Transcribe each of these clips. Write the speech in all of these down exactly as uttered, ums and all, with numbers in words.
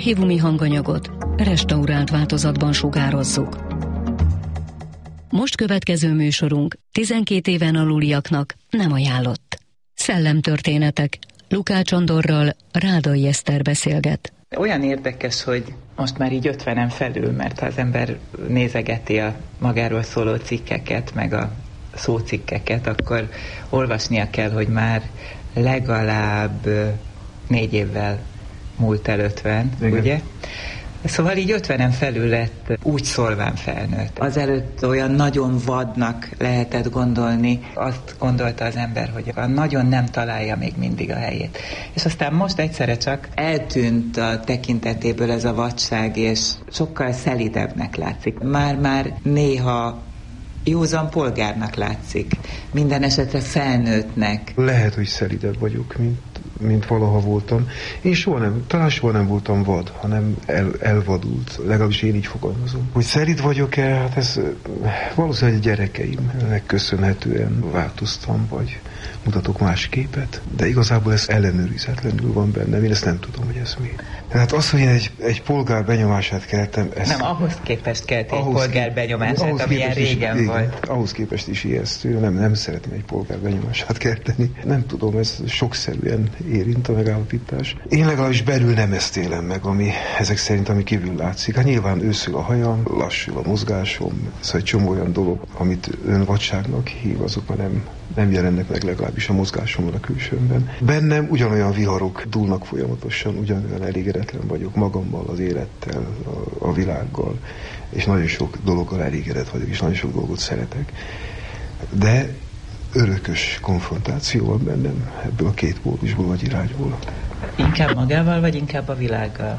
archívumi hanganyagot restaurált változatban sugározzuk. Most következő műsorunk tizenkét éven aluliaknak nem ajánlott. Szellemtörténetek. Lukács Andorral Rádai Eszter beszélget. Olyan érdekes, hogy most már így ötvenen felül, mert ha az ember nézegeti a magáról szóló cikkeket, meg a szócikkeket, akkor olvasnia kell, hogy már legalább négy évvel múlt el ötven, igen. Ugye? Szóval így ötvenen felül lett úgy szólván felnőtt. Azelőtt olyan nagyon vadnak lehetett gondolni, azt gondolta az ember, hogy nagyon nem találja még mindig a helyét. És aztán most egyszerre csak eltűnt a tekintetéből ez a vadság, és sokkal szelidebbnek látszik. Már-már néha józan polgárnak látszik, minden esetre felnőttnek. Lehet, hogy szelidebb vagyok, mint, mint valaha voltam. Én soha nem, talán soha nem voltam vad, hanem el, elvadult, legalábbis én így fogalmazom. Hogy szelid vagyok-e, hát ez valószínűleg a gyerekeimnek köszönhetően változtam, vagy mutatok más képet, de igazából ez ellenőrizetlenül van bennem, én ezt nem tudom, hogy ez mi. Tehát az, hogy én egy, egy polgár benyomását keltem... Ezt, nem, ahhoz képest kelti egy polgár benyomását, amilyen régen is, volt. Igen, ahhoz képest is ijesztő, nem, nem szeretném egy polgár benyomását kelteni. Nem tudom, ez sokszerűen érint a megállapítás. Én legalábbis belül nem ezt élem meg, ami ezek szerint, ami kívül látszik. Hát nyilván őszül a hajam, lassul a mozgásom, ez egy csomó olyan dolog, amit ön vadságnak hív, azok már nem, nem jelennek meg legalábbis a mozgásomban, a külsőmben. Bennem ugyanolyan viharok dúlnak folyamatosan, ugyanolyan elégedetlen vagyok magammal, az élettel, a, a világgal, és nagyon sok dologgal elégedett vagyok, és nagyon sok dolgot szeretek. De örökös konfrontáció van bennem ebből a két pólusból vagy irányból. Inkább magával, vagy inkább a világgal?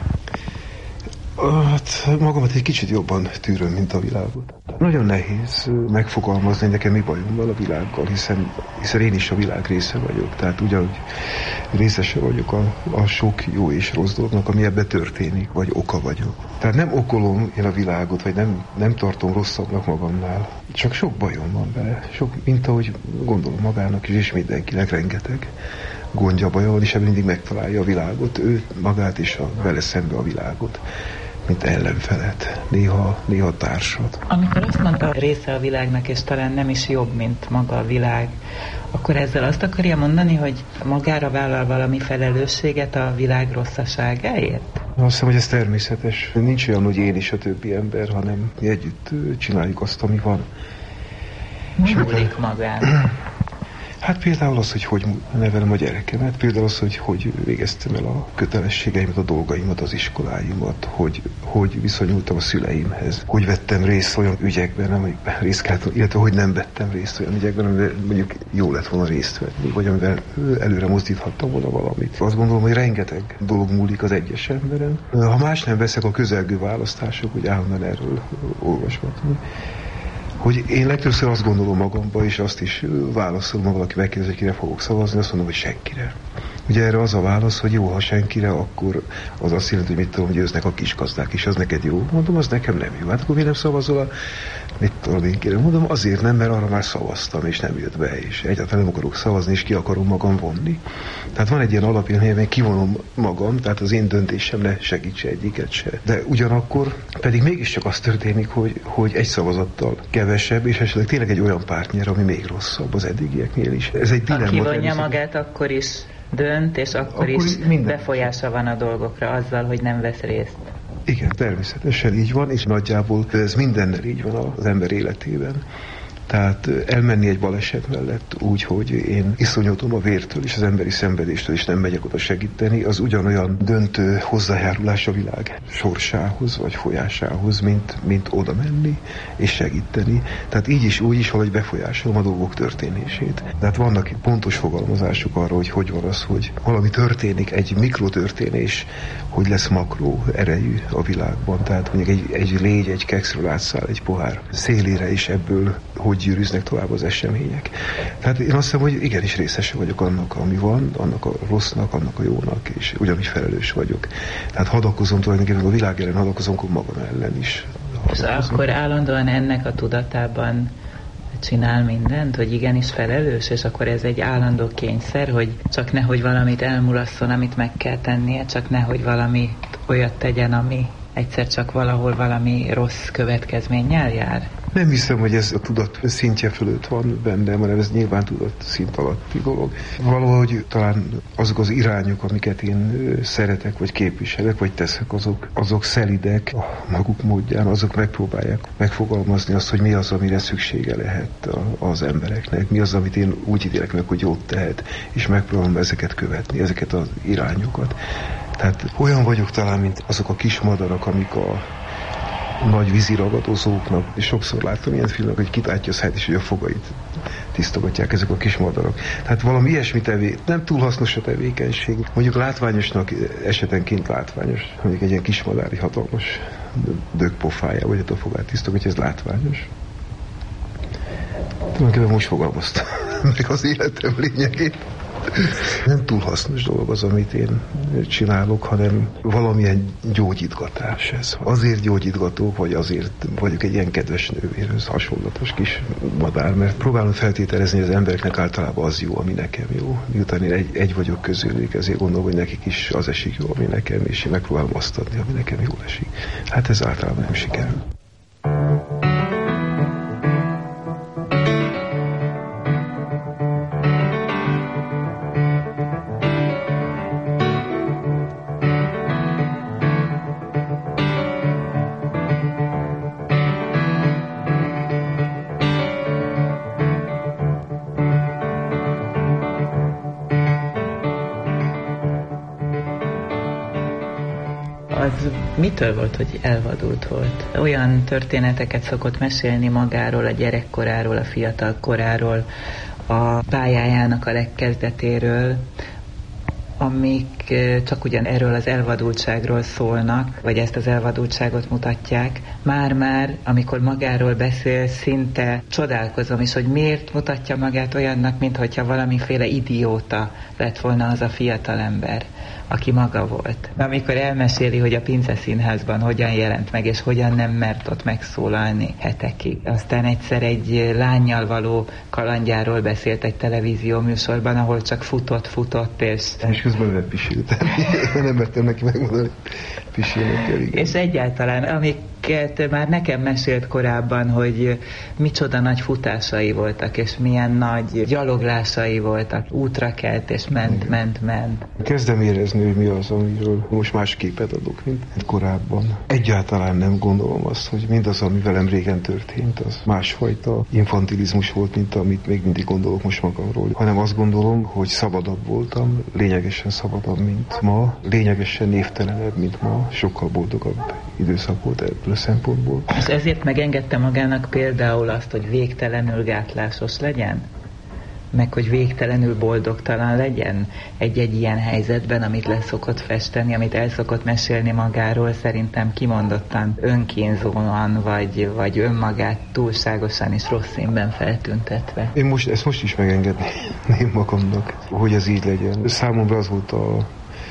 Hát magamat egy kicsit jobban tűröm, mint a világot. Nagyon nehéz megfogalmazni nekem mi bajom van a világgal, hiszen, hiszen én is a világ része vagyok. Tehát ugyanúgy részese vagyok a, a sok jó és rossz dolognak, ami ebben történik, vagy oka vagyok. Tehát nem okolom én a világot, vagy nem, nem tartom rosszabbnak magamnál. Csak sok bajom van vele. Sok, mint ahogy gondolom magának is, és mindenkinek rengeteg gondja, baja van, és ebben mindig megtalálja a világot, ő magát és a, vele szembe a világot, mint ellenfelet, néha, néha társat. Amikor azt mondta, része a világnak, és talán nem is jobb, mint maga a világ, akkor ezzel azt akarja mondani, hogy magára vállal valami felelősséget a világ rosszaságáért? Azt hiszem, hogy ez természetes. Nincs olyan, hogy én is a többi ember, hanem mi együtt csináljuk azt, ami van. Mi múlik magán? Hát például az, hogy hogy nevelem a gyerekemet, például az, hogy hogy végeztem el a kötelességeimet, a dolgaimat, az iskoláimat, hogy, hogy viszonyultam a szüleimhez, hogy vettem részt olyan ügyekben, amikben részt kellett, illetve hogy nem vettem részt olyan ügyekben, amiben mondjuk jó lett volna részt venni, vagy amivel előre mozdíthattam volna valamit. Azt gondolom, hogy rengeteg dolog múlik az egyes emberen. Ha más nem veszek, a közelgő választások, hogy állandóan erről olvasgatom, hogy én legtöbbször azt gondolom magamba, és azt is válaszolom, ha valaki megkérdezi, hogy kire fogok szavazni, azt mondom, hogy senkire. Ugye erre az a válasz, hogy jó, ha senkire, akkor az azt jelenti, hogy mit tudom, hogy győznek a kisgazdák, és az neked jó. Mondom, az nekem nem jó. Hát akkor mi nem szavazol a... Mit tudom én kérem? Mondom, azért nem, mert arra már szavaztam, és nem jött be, és egyáltalán nem akarok szavazni, és ki akarom magam vonni. Tehát van egy ilyen alapján, hogy kivonom magam, tehát az én döntésem ne segítse egyiket se. De ugyanakkor pedig mégiscsak az történik, hogy, hogy egy szavazattal kevesebb, és esetleg tényleg egy olyan párt nyer, ami még rosszabb az eddigieknél is. Ez egy dilemma. Aki vonja magát, akkor is dönt, és akkor, akkor is minden befolyása van a dolgokra azzal, hogy nem vesz részt. Igen, természetesen így van, és nagyjából ez mindennel így van az ember életében. Tehát elmenni egy baleset mellett úgy, hogy én iszonyotom a vértől és az emberi szenvedéstől, és nem megyek oda segíteni, az ugyanolyan döntő hozzájárulás a világ sorsához, vagy folyásához, mint, mint oda menni és segíteni. Tehát így is, úgy is valahogy befolyásolom a dolgok történését. Tehát vannak pontos fogalmazások arra, hogy hogy van az, hogy valami történik, egy mikrotörténés, hogy lesz makró erejű a világban. Tehát mondjuk egy, egy légy, egy kekszről átszáll egy pohár szélére, és ebből hogy gyűrűznek tovább az események. Tehát én azt hiszem, hogy igenis részese vagyok annak, ami van, annak a rossznak, annak a jónak, és ugyanúgy felelős vagyok. Tehát hadakozom tulajdonképpen a világ ellen, hadakozom akkor magam ellen is. És akkor állandóan ennek a tudatában csinál mindent, hogy igenis felelős, és akkor ez egy állandó kényszer, hogy csak nehogy valamit elmulasszon, amit meg kell tennie, csak nehogy valamit olyat tegyen, ami egyszer csak valahol valami rossz következménnyel jár? Nem hiszem, hogy ez a tudat szintje fölött van bennem, hanem ez nyilván tudat szint alatti dolog. Valahogy talán azok az irányok, amiket én szeretek, vagy képviselek, vagy teszek, azok, azok szelidek a maguk módján, azok megpróbálják megfogalmazni azt, hogy mi az, amire szüksége lehet az embereknek, mi az, amit én úgy ítélek meg, hogy jót tehet, és megpróbálom ezeket követni, ezeket az irányokat. Tehát olyan vagyok talán, mint azok a kis madarak, amik a nagy víziragadozóknak, és sokszor láttam ilyen filmek, hogy kitátja a száját, és hogy a fogait tisztogatják ezek a kis madarak. Tehát valami ilyesmi tevé, nem túl hasznos a tevékenység. Mondjuk látványosnak, esetenként látványos, mondjuk egy ilyen kismadári hatalmas dögpofája, vagy a fogát tisztogatja, ez látványos. Tulajdonképpen most fogalmaztam meg az életem lényegét. Nem túl hasznos dolog az, amit én csinálok, hanem valamilyen gyógyítgatás ez. Azért gyógyítgató, vagy azért vagyok egy ilyen kedves nővérhöz hasonlatos kis madár, mert próbálom feltételezni, hogy az embereknek általában az jó, ami nekem jó. Miután én egy, egy vagyok közülük, ezért gondolom, hogy nekik is az esik jó, ami nekem, és én megpróbálom azt adni, ami nekem jól esik. Hát ez általában nem sikerül. Az mitől volt, hogy elvadult volt? Olyan történeteket szokott mesélni magáról, a gyerekkoráról, a fiatal koráról, a pályájának a legkezdetéről, amik csak ugyan erről az elvadultságról szólnak, vagy ezt az elvadultságot mutatják. Már-már, amikor magáról beszél, szinte csodálkozom is, hogy miért mutatja magát olyannak, mintha valamiféle idióta lett volna az a fiatalember, aki maga volt. Amikor elmeséli, hogy a Pince Színházban hogyan jelent meg, és hogyan nem mert ott megszólalni hetekig. Aztán egyszer egy lánnyal való kalandjáról beszélt egy televízió műsorban, ahol csak futott, futott, és... És közben nem pisiltem. Nem mertem neki megmondani, pisilnek kell, igen. És egyáltalán, amiket már nekem mesélt korábban, hogy micsoda nagy futásai voltak, és milyen nagy gyaloglásai voltak. Útra kelt, és ment, igen. ment, ment. Kezdem érezni, hogy mi az, amiről most más képet adok, mint korábban. Egyáltalán nem gondolom azt, hogy mindaz, ami velem régen történt, az másfajta infantilizmus volt, mint amit még mindig gondolok most magamról. Hanem azt gondolom, hogy szabadabb voltam, lényegesen szabadabb, mint ma, lényegesen névtelenebb, mint ma, sokkal boldogabb időszak volt ebből a szempontból. És ezért megengedte magának például azt, hogy végtelenül gátlásos legyen? Meg hogy végtelenül boldogtalan legyen egy-egy ilyen helyzetben, amit leszokott festeni, amit el szokott mesélni magáról, szerintem kimondottan önkínzóan, vagy, vagy önmagát túlságosan is rossz színben feltüntetve. Én most, ezt most is megengedném magamnak, hogy ez így legyen. Számomra az volt a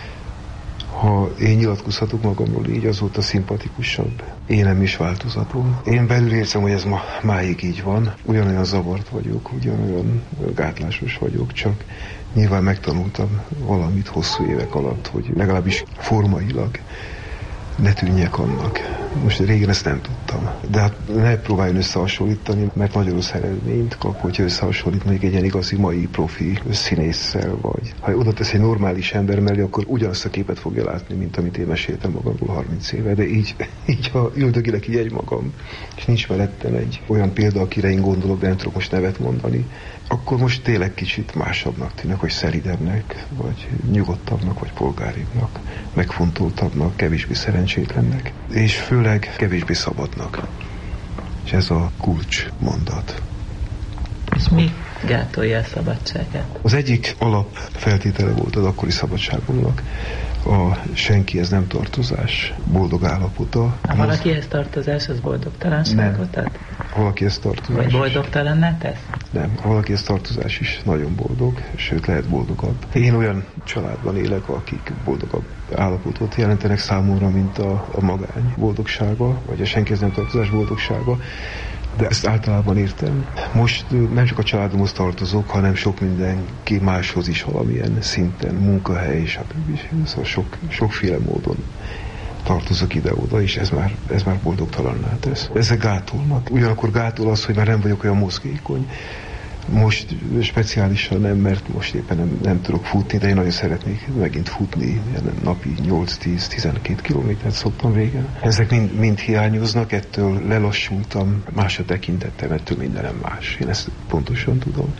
ha én nyilatkozhatok magamról így, az volt a szimpatikusabb. Én nem is változatom. Én belül érzem, hogy ez ma, máig így van. Ugyanolyan zavart vagyok, ugyanolyan gátlásos vagyok, csak nyilván megtanultam valamit hosszú évek alatt, hogy legalábbis formailag ne tűnjek annak. Most régen ezt nem tudtam. De hát ne próbáljon összehasonlítani, mert nagyon rossz eredményt kap, hogyha összehasonlít mondjuk egy ilyen igazi mai profi színésszel, vagy ha oda tesz egy normális ember mellé, akkor ugyanazt a képet fogja látni, mint amit én meséltem magamról harminc éve. De így, így ha üldögélek így egymagam, és nincs mellettem egy olyan példa, akire én gondolok, de nem tudok most nevet mondani, akkor most tényleg kicsit másabbnak tűnök, hogy szelidebbnek, vagy nyugodtabbnak, vagy polgáribbnak, megfontoltabbnak, kevésbé szerencsétlennek, és főleg kevésbé szabadnak. És ez a kulcs mondat. És mi gátolja a szabadságát? Az egyik alapfeltétele volt az akkori szabadságomnak a senkihez nem tartozás boldog állapota. Ha valakihez tartozás, az boldogtalanságot ad? Ha valakihez tartozás... Vagy boldogtalanná tesz? Nem, ha valakihez tartozás is nagyon boldog, sőt lehet boldogabb. Én olyan családban élek, akik boldogabb állapotot jelentenek számomra, mint a, a magány boldogsága, vagy a senkihez nem tartozás boldogsága. De ezt általában értem. Most nem csak a családomhoz tartozok, hanem sok mindenki máshoz is valamilyen szinten, munkahely és a többi. Szóval sok, sokféle módon tartozok ide-oda, és ez már, ez már boldogtalanná tesz. Ezek gátolnak. Ugyanakkor gátol az, hogy már nem vagyok olyan mozgékony. Most speciálisan nem, mert most éppen nem, nem tudok futni, de én nagyon szeretnék megint futni, napi nyolc-tíz-tizenkét kilométert szoktam régen. Ezek mind, mind hiányoznak, ettől lelassultam, más a tekintettem, ettől mindenem más. Én ezt pontosan tudom.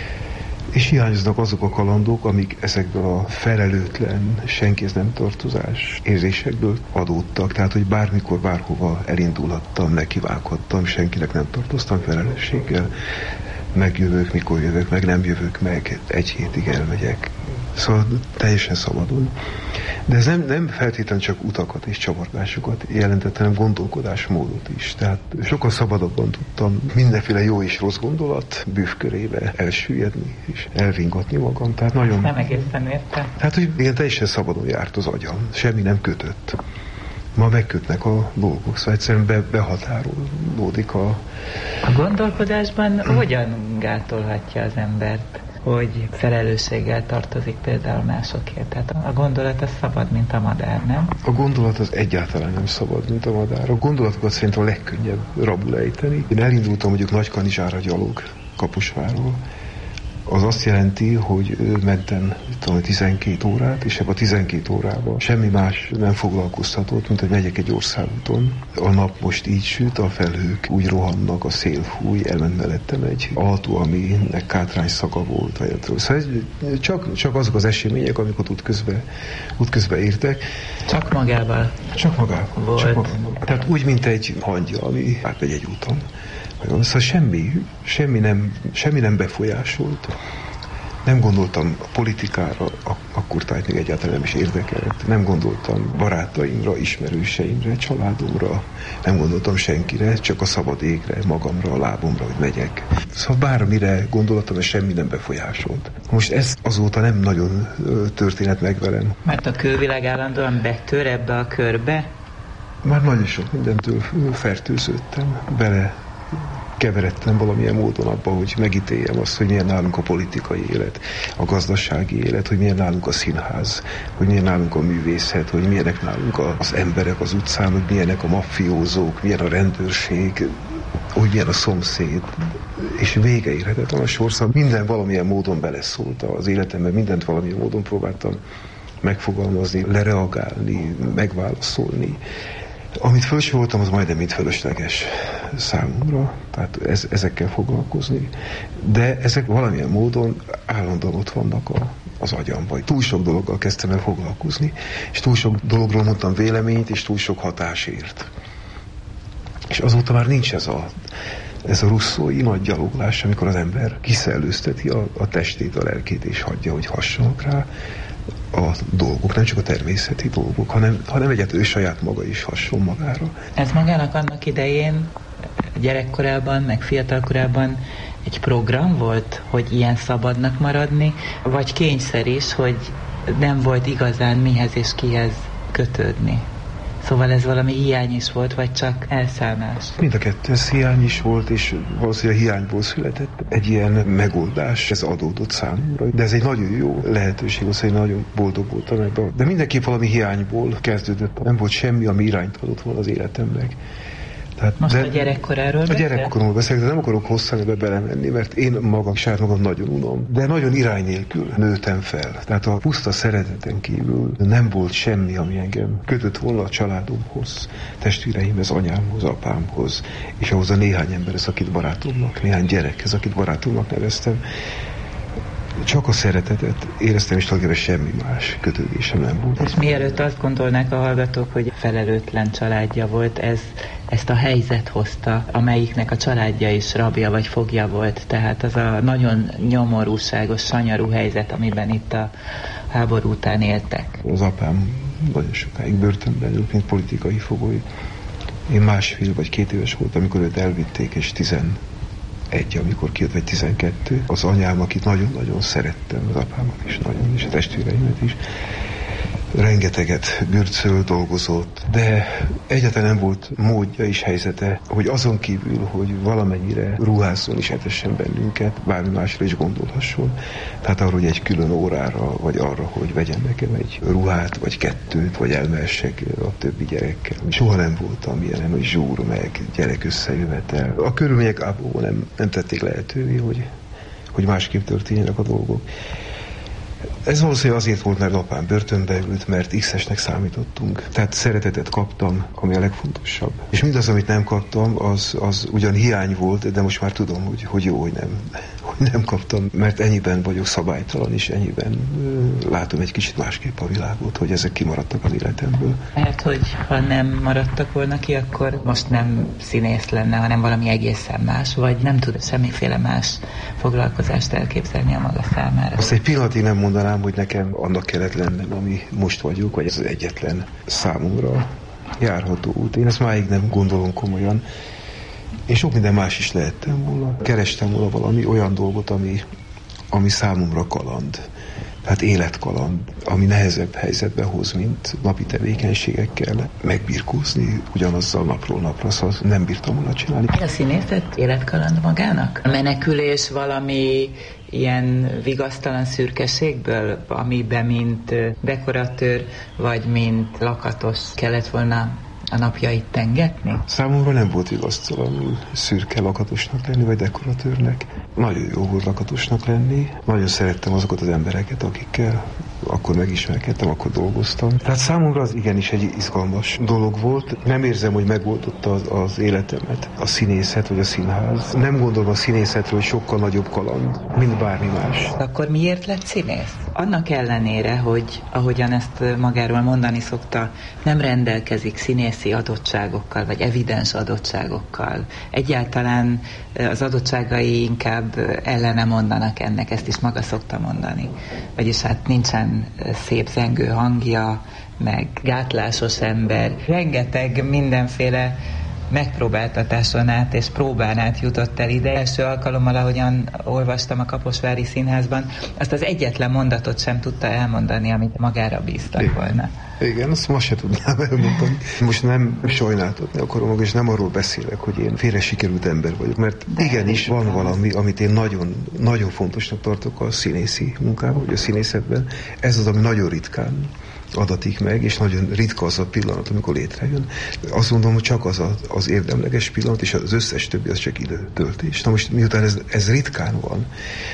És hiányoznak azok a kalandok, amik ezekből a felelőtlen, senkihez nem tartozás érzésekből adódtak. Tehát, hogy bármikor, bárhova elindulhattam, nekivághattam, senkinek nem tartoztam felelősséggel. Megjövök, mikor jövök, meg nem jövök meg, egy hétig elmegyek. Szóval teljesen szabadon. De ez nem, nem feltétlenül csak utakat és csavargásokat jelentett, hanem gondolkodásmódot is. Tehát sokkal szabadabban tudtam mindenféle jó és rossz gondolat bűvkörébe elsüllyedni és elringatni magam. Tehát nagyon... Nem egészen értem. Tehát, hogy igen, teljesen szabadon járt az agyam. Semmi nem kötött. Ma megkötnek a dolgok, szóval egyszerűen be, behatárolódik a... A gondolkodásban hogyan gátolhatja az embert, hogy felelősséggel tartozik például másokért? Tehát a gondolat az szabad, mint a madár, nem? A gondolat az egyáltalán nem szabad, mint a madár. A gondolatokat szerintem a legkönnyebb rabul ejteni. Én elindultam mondjuk Nagykanizsára gyalog, Kaposvárról. Az azt jelenti, hogy mentem tudom, tizenkét órát, és ebben a tizenkét órában semmi más nem foglalkoztatott, mint hogy megyek egy országúton. A nap most így süt, a felhők úgy rohannak, a szél fúj, elment mellettem egy autó, aminek kátrány szaga volt. Vagy szóval csak, csak azok az események, amikor útközben, útközben értek. Csak magával? Csak magával. Volt. Csak magával. Tehát úgy, mint egy hangya, ami átmegy egy úton. Szóval semmi, semmi, nem, semmi nem befolyásolt. Nem gondoltam a politikára, akkor tájt még egyáltalán nem is érdekelt. Nem gondoltam barátaimra, ismerőseimre, családomra. Nem gondoltam senkire, csak a szabad égre, magamra, a lábomra, hogy megyek. Szóval bármire gondoltam, és semmi nem befolyásolt. Most ez azóta nem nagyon történet meg velem. Mert a külvilág állandóan betör ebbe a körbe? Már nagyon sok mindentől fertőződtem, bele keveredtem valamilyen módon abba, hogy megítéljem azt, hogy milyen nálunk a politikai élet, a gazdasági élet, hogy milyen nálunk a színház, hogy milyen nálunk a művészet, hogy milyenek nálunk az emberek az utcán, hogy milyenek a maffiózók, milyen a rendőrség, hogy milyen a szomszéd, és vége érhetetlen a sorszal. Minden valamilyen módon beleszólt az életemben, mindent valamilyen módon próbáltam megfogalmazni, lereagálni, megválaszolni. Amit felsoroltam, az majdnem mind fölösleges számomra, tehát ez, ezekkel foglalkozni. De ezek valamilyen módon állandóan ott vannak a, az agyamban. Túl sok dologgal kezdtem el foglalkozni, és túl sok dologról mondtam véleményt, és túl sok hatásért. És azóta már nincs ez a, ez a russzói nagy gyaloglás, amikor az ember kiszellőzteti a, a testét, a lelkét, és hagyja, hogy hassanak rá a dolgok, nem csak a természeti dolgok, hanem, hanem egyáltalán ő saját maga is hasonl magára. Ez magának annak idején, gyerekkorában, meg fiatalkorában egy program volt, hogy ilyen szabadnak maradni, vagy kényszer is, hogy nem volt igazán mihez és kihez kötődni? Szóval ez valami hiány is volt, vagy csak elszállás? Mind a kettő, ez hiány is volt, és valószínűleg hiányból született egy ilyen megoldás, ez adódott számomra. De ez egy nagyon jó lehetőség, azt én nagyon boldog voltam ebben. De mindenképp valami hiányból kezdődött. Nem volt semmi, ami irányt adott volna az életemnek. Tehát, Most de a gyerekkoráról A gyerekkoromról beszélek, de nem akarok hosszan ebbe belemenni, mert én magam, saját magam nagyon unom. De nagyon irány nélkül nőttem fel. Tehát a puszta szereteten kívül nem volt semmi, ami engem kötött volna a családomhoz, testvéreimhez, anyámhoz, apámhoz, és ahhoz a néhány emberhez, akit barátomnak, néhány gyerekhez, akit barátomnak neveztem. Csak a szeretetet éreztem, és tulajdonképpen semmi más kötődésem nem volt. És mielőtt azt gondolnák a hallgatók, hogy felelőtlen családja volt, ez, ezt a helyzet hozta, amelyiknek a családja is rabja vagy fogja volt. Tehát az a nagyon nyomorúságos, sanyarú helyzet, amiben itt a háború után éltek. Az apám nagyon sokáig börtönben ült, mint politikai fogoly. Én másfél vagy két éves voltam, amikor őt elvitték, és tizen egy, amikor kijött, vagy tizenkettő. Az anyám, akit nagyon-nagyon szerettem, az apámat is nagyon, és a testvéreimet is, rengeteget bürcöl, dolgozott, de egyáltalán nem volt módja és helyzete, hogy azon kívül, hogy valamennyire ruházzon és etessen bennünket, bármi másra is gondolhasson. Tehát arra, hogy egy külön órára, vagy arra, hogy vegyen nekem egy ruhát, vagy kettőt, vagy elmehessek a többi gyerekkel. Soha nem voltam ilyen, hogy zsúr meg, gyerek összejövetel. A körülmények ából nem, nem tették lehetővé, hogy, hogy másképp történjenek a dolgok. Ez valószínűleg azért volt, mert apám börtönbe ült, mert X-esnek számítottunk. Tehát szeretetet kaptam, ami a legfontosabb. És mindaz, amit nem kaptam, az, az ugyan hiány volt, de most már tudom, hogy, hogy jó, hogy nem, hogy nem kaptam, mert ennyiben vagyok szabálytalan, és ennyiben uh, látom egy kicsit másképp a világot, hogy ezek kimaradtak az életemből. Mert hogy ha nem maradtak volna ki, akkor most nem színész lenne, hanem valami egészen más, vagy nem tud semmiféle más foglalkozást elképzelni a maga számára. Azt egy pillanatig nem mondanám, hogy nekem annak kellett lennem, ami most vagyok, vagy ez az egyetlen számomra járható út. Én ezt máig nem gondolom komolyan. És sok minden más is lehettem volna. Kerestem volna valami olyan dolgot, ami, ami számomra kaland. Tehát életkaland, ami nehezebb helyzetbe hoz, mint napi tevékenységekkel megbirkózni ugyanazzal napról napra, szóval nem bírtam volna csinálni. A színészet életkaland magának? A menekülés valami ilyen vigasztalan szürkeségből, amiben mint dekoratőr, vagy mint lakatos kellett volna a napjait tengetni? Számomra nem volt vigasztalanul szürke lakatosnak lenni, vagy dekoratőrnek. Nagyon jó volt lakatosnak lenni. Nagyon szerettem azokat az embereket, akikkel akkor megismerkedtem, akkor dolgoztam. Tehát számomra az igenis egy izgalmas dolog volt. Nem érzem, hogy megoldotta az, az életemet, a színészet vagy a színház. Nem gondolom a színészetről, hogy sokkal nagyobb kaland, mint bármi más. Akkor miért lett színész? Annak ellenére, hogy ahogyan ezt magáról mondani szokta, nem rendelkezik színészi adottságokkal, vagy evidens adottságokkal. Egyáltalán az adottságai inkább ellene mondanak ennek, ezt is maga szokta mondani. Vagyis hát nincsen szép zengő hangja, meg gátlásos ember. Rengeteg mindenféle megpróbáltatáson át és próbán át jutott el ide. Első alkalommal, ahogyan olvastam a Kaposvári Színházban, azt az egyetlen mondatot sem tudta elmondani, amit magára bíztak Igen. volna. Igen, azt ma se tudnám elmondani. Most nem sajnáltatni akarom magam, és nem arról beszélek, hogy én félre sikerült ember vagyok, mert igenis van valami, amit én nagyon, nagyon fontosnak tartok a színészi munkában, vagy a színészetben. Ez az, ami nagyon ritkán adatik meg, és nagyon ritka az a pillanat, amikor létrejön. Azt mondom, hogy csak az a, az érdemleges pillanat, és az összes többi az csak időtöltés. Na most miután ez, ez ritkán van,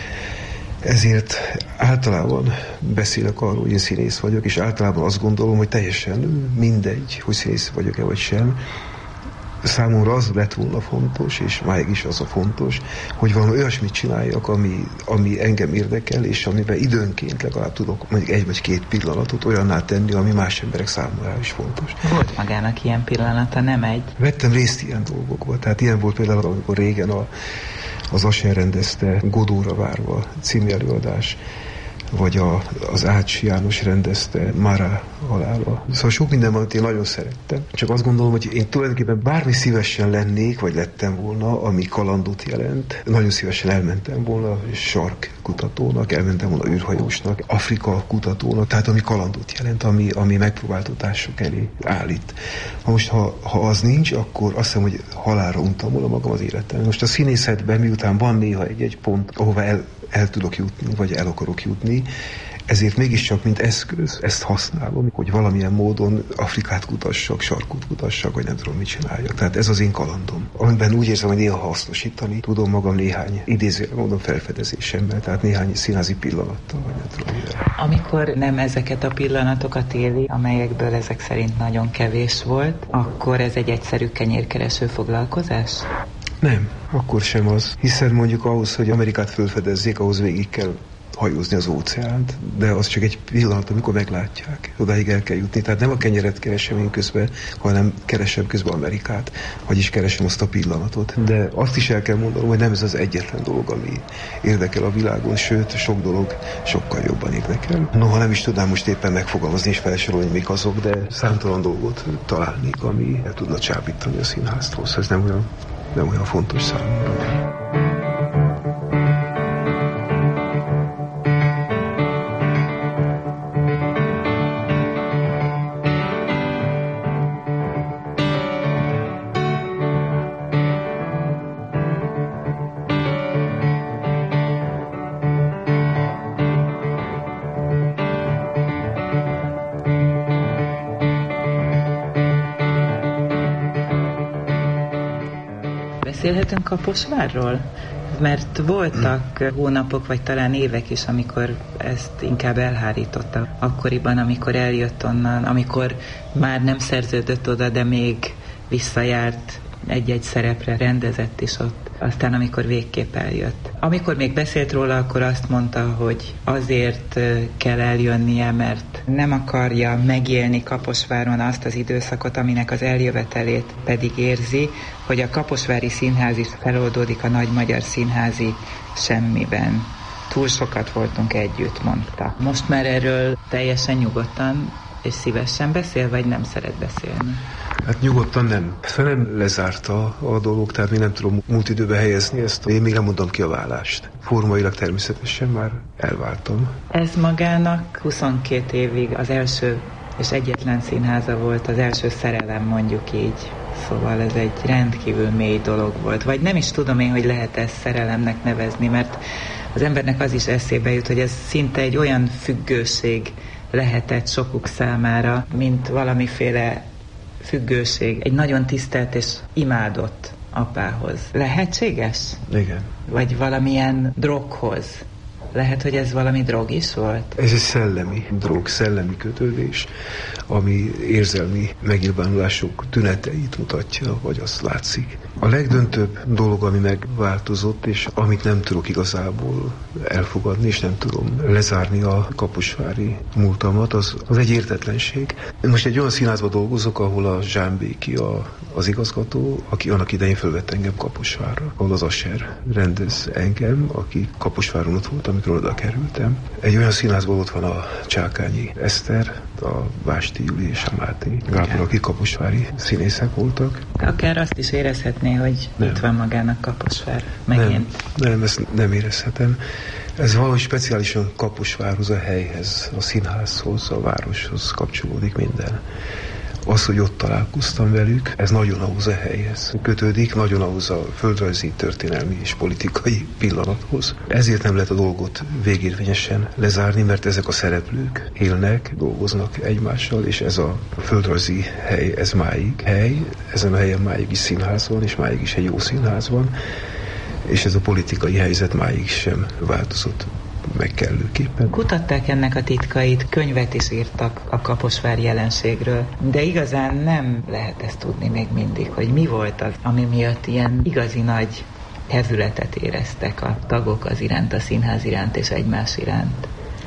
ezért általában beszélek arról, hogy én színész vagyok, és általában azt gondolom, hogy teljesen mindegy, hogy színész vagyok-e vagy sem. Számomra az lett volna fontos, és máig is az a fontos, hogy valami olyasmit csináljak, ami, ami engem érdekel, és amiben időnként legalább tudok mondjuk egy vagy két pillanatot olyanná tenni, ami más emberek számára is fontos. Volt magának ilyen pillanata, nem egy? Vettem részt ilyen dolgokba, tehát ilyen volt például, amikor régen a, az Asen rendezte Godóra várva című előadás, vagy a, az Ács János rendezte Mara halála. Szóval sok minden van, amit én nagyon szerettem. Csak azt gondolom, hogy én tulajdonképpen bármi szívesen lennék, vagy lettem volna, ami kalandot jelent. Nagyon szívesen elmentem volna sarkkutatónak, elmentem volna űrhajósnak, Afrika kutatónak, tehát ami kalandot jelent, ami, ami megpróbáltatások elé állít. Ha most, ha, ha az nincs, akkor azt hiszem, hogy halálra untam volna magam az életem. Most a színészetben, miután van néha egy-egy pont, ahova el el tudok jutni, vagy el akarok jutni, ezért mégiscsak, mint eszköz, ezt használom, hogy valamilyen módon Afrikát kutassak, sarkot kutassak, vagy nem tudom, mit csináljak. Tehát ez az én kalandom. Amiben úgy érzem, hogy néha hasznosítani tudom magam néhány idézően mondom felfedezésemmel, tehát néhány színházi pillanattal, vagy nem tudom, mivel. Amikor nem ezeket a pillanatokat éli, amelyekből ezek szerint nagyon kevés volt, akkor ez egy egyszerű kenyérkereső foglalkozás? Nem, akkor sem az. Hiszen mondjuk ahhoz, hogy Amerikát felfedezzék, ahhoz végig kell hajózni az óceánt, de az csak egy pillanat, amikor meglátják. Odáig el kell jutni. Tehát nem a kenyeret keresem én közben, hanem keresem közben Amerikát, vagyis keresem azt a pillanatot. De azt is el kell mondanom, hogy nem ez az egyetlen dolog, ami érdekel a világon, sőt, sok dolog sokkal jobban érdekel. Noha nem is tudnám most éppen megfogalmazni és felsorolni, mik azok, de számtalan dolgot találnék, ami el tudna csábítani a színháztól. Szóval ez nem olyan nem olyan fontos számomra. Beszélhetünk Kaposvárról? Mert voltak hónapok, vagy talán évek is, amikor ezt inkább elhárította. Akkoriban, amikor eljött onnan, amikor már nem szerződött oda, de még visszajárt egy-egy szerepre, rendezett is ott. Aztán, amikor végképp eljött. Amikor még beszélt róla, akkor azt mondta, hogy azért kell eljönnie, mert nem akarja megélni Kaposváron azt az időszakot, aminek az eljövetelét pedig érzi, hogy a kaposvári színház is feloldódik a nagy magyar színházi semmiben. Túl sokat voltunk együtt, mondta. Most már erről teljesen nyugodtan és szívesen beszél, vagy nem szeret beszélni? Hát nyugodtan nem. Szóval nem lezárta a dolog, tehát még nem tudom múlt időbe helyezni ezt. Én még nem mondom ki a válást. Formailag természetesen már elváltam. Ez magának huszonkét évig az első és egyetlen színháza volt, az első szerelem, mondjuk így. Szóval ez egy rendkívül mély dolog volt. Vagy nem is tudom én, hogy lehet ezt szerelemnek nevezni, mert az embernek az is eszébe jut, hogy ez szinte egy olyan függőség lehetett sokuk számára, mint valamiféle függőség egy nagyon tisztelt és imádott apához. Lehetséges? Igen. Vagy valamilyen droghoz? Lehet, hogy ez valami drog is volt? Ez egy szellemi drog, szellemi kötődés, ami érzelmi megnyilvánulások tüneteit mutatja, vagy azt látszik. A legdöntőbb dolog, ami megváltozott, és amit nem tudok igazából elfogadni, és nem tudom lezárni a kaposvári múltamat, az, az egy értetlenség. Most egy olyan színházban dolgozok, ahol a Zsámbéki a, az igazgató, aki annak idején fölvett engem Kaposvárra, ahol az Asser rendez engem, aki Kaposváron ott volt, amikor oda kerültem. Egy olyan színházban ott van a Csákányi Eszter, a Vásti Júli és a Máté Gábor, akik kaposvári színészek voltak. Akár azt is érezhetné, hogy nem. Itt van magának Kaposvár. Megint. Nem, nem, ezt nem érezhetem. Ez valahogy speciálisan Kaposvárhoz, a helyhez, a színházhoz, a városhoz kapcsolódik minden. Az, hogy ott találkoztam velük, ez nagyon ahhoz a helyhez kötődik, nagyon ahhoz a földrajzi, történelmi és politikai pillanathoz. Ezért nem lehet a dolgot végérvényesen lezárni, mert ezek a szereplők élnek, dolgoznak egymással, és ez a földrajzi hely, ez máig hely, ezen a helyen máig is színház van, és máig is egy jó színház van, és ez a politikai helyzet máig sem változott meg kellőképpen. Kutatták ennek a titkait, könyvet is írtak a kaposvári jelenségről, de igazán nem lehet ezt tudni még mindig, hogy mi volt az, ami miatt ilyen igazi nagy hevületet éreztek a tagok az iránt, a színház iránt és egymás iránt.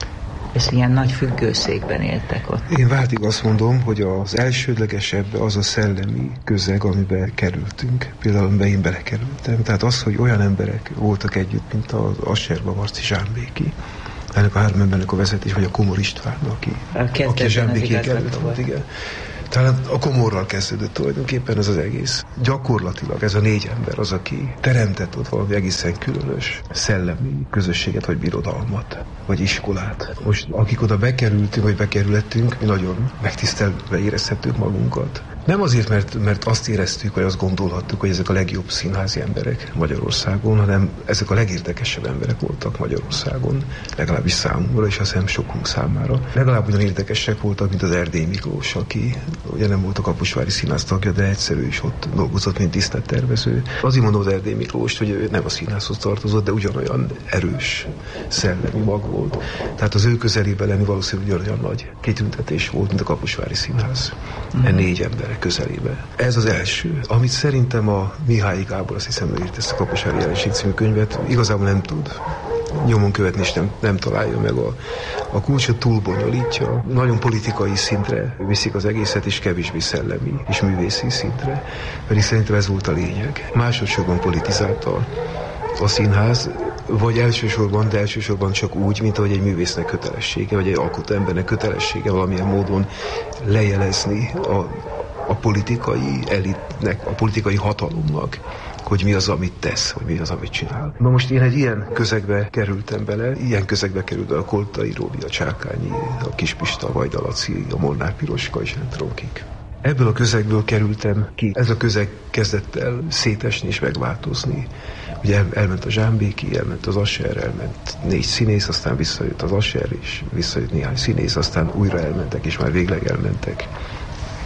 És ilyen nagy függőségben éltek ott. Én váltig azt mondom, hogy az elsődlegesebb az a szellemi közeg, amiben kerültünk. Például, amiben én belekerültem. Tehát az, hogy olyan emberek voltak együtt, mint az Asserba Marci Zsámbéki, ennek a három embernek a vezetés, vagy a Komor István, aki a, aki a Zsámbéki került volt. Igen. Talán a Komorral kezdődött tulajdonképpen ez az egész. Gyakorlatilag ez a négy ember az, aki teremtett ott valami egészen különös szellemi közösséget, vagy birodalmat, vagy iskolát. Most akik oda bekerültünk, vagy bekerülettünk, mi nagyon megtisztelve érezhetők magunkat. Nem azért, mert, mert azt éreztük, vagy azt gondolhattuk, hogy ezek a legjobb színházi emberek Magyarországon, hanem ezek a legérdekesebb emberek voltak Magyarországon, legalábbis számomra, és azt hiszem sokunk számára. Legalább olyan érdekesek voltak, mint az Erdély Miklós, aki ugye nem volt a kaposvári színház tagja, de egyszerű is ott dolgozott, mint díszlettervező. Azért mondom az Erdély Miklóst, hogy ő nem a színházhoz tartozott, de ugyanolyan erős szellemi mag volt. Tehát az ő közelében lenni valószínűleg ugyanolyan nagy kitüntetés volt, mint a kaposvári színház. Mm. E négy ember közelébe. Ez az első. Amit szerintem a Mihály Gábor, azt hiszem, ő írt ezt a Kaposvári Jelenség című könyvet, igazából nem tud nyomon követni, és nem, nem találja meg a, a kulcsot, túl bonyolítja. Nagyon politikai szintre viszik az egészet, és kevésbé szellemi és művészi szintre. Pedig szerintem ez volt a lényeg. Másodszorban politizálta a színház, vagy elsősorban, de elsősorban csak úgy, mint ahogy egy művésznek kötelessége, vagy egy alkotó embernek kötelessége valamilyen módon lejelezni a a politikai elitnek, a politikai hatalomnak, hogy mi az, amit tesz, hogy mi az, amit csinál. Na most én egy ilyen közegbe kerültem bele, ilyen közegbe került a Koltai Róbi, a Csákányi, a Kispista, a Vajda Laci, a Molnár Piroska, és nem tudom kik. Ebből a közegből kerültem ki. Ez a közeg kezdett el szétesni és megváltozni. Ugye el, elment a Zsámbéki, elment az Asser, elment négy színész, aztán visszajött az Asser, és visszajött néhány színész, aztán újra elmentek, és már végleg elmentek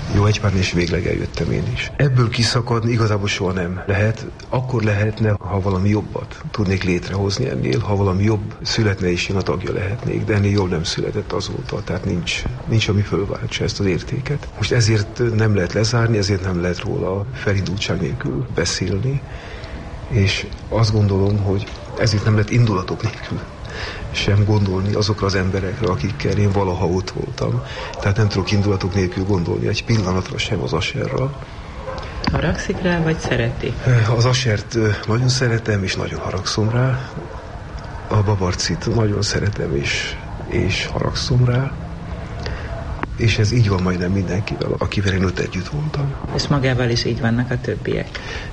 Jó, egy pár és végleg eljöttem én is. Ebből kiszakadni igazából soha nem lehet. Akkor lehetne, ha valami jobbat tudnék létrehozni ennél, ha valami jobb születne és én a tagja lehetnék, de ennél jobb nem született azóta, tehát nincs, nincs ami fölváltsa ezt az értéket. Most ezért nem lehet lezárni, ezért nem lehet róla felindultság nélkül beszélni, és azt gondolom, hogy ezért nem lehet indulatok nélkül sem gondolni azokra az emberekre, akikkel én valaha ott voltam. Tehát nem tudok indulatok nélkül gondolni egy pillanatra sem az Asherra. Haragszik rá, vagy szereti? Az Ashert nagyon szeretem, és nagyon haragszom rá. A Babarcit nagyon szeretem, és, és haragszom rá. És ez így van majdnem mindenkivel, akivel én ott együtt voltam. És magával is így vannak a többiek?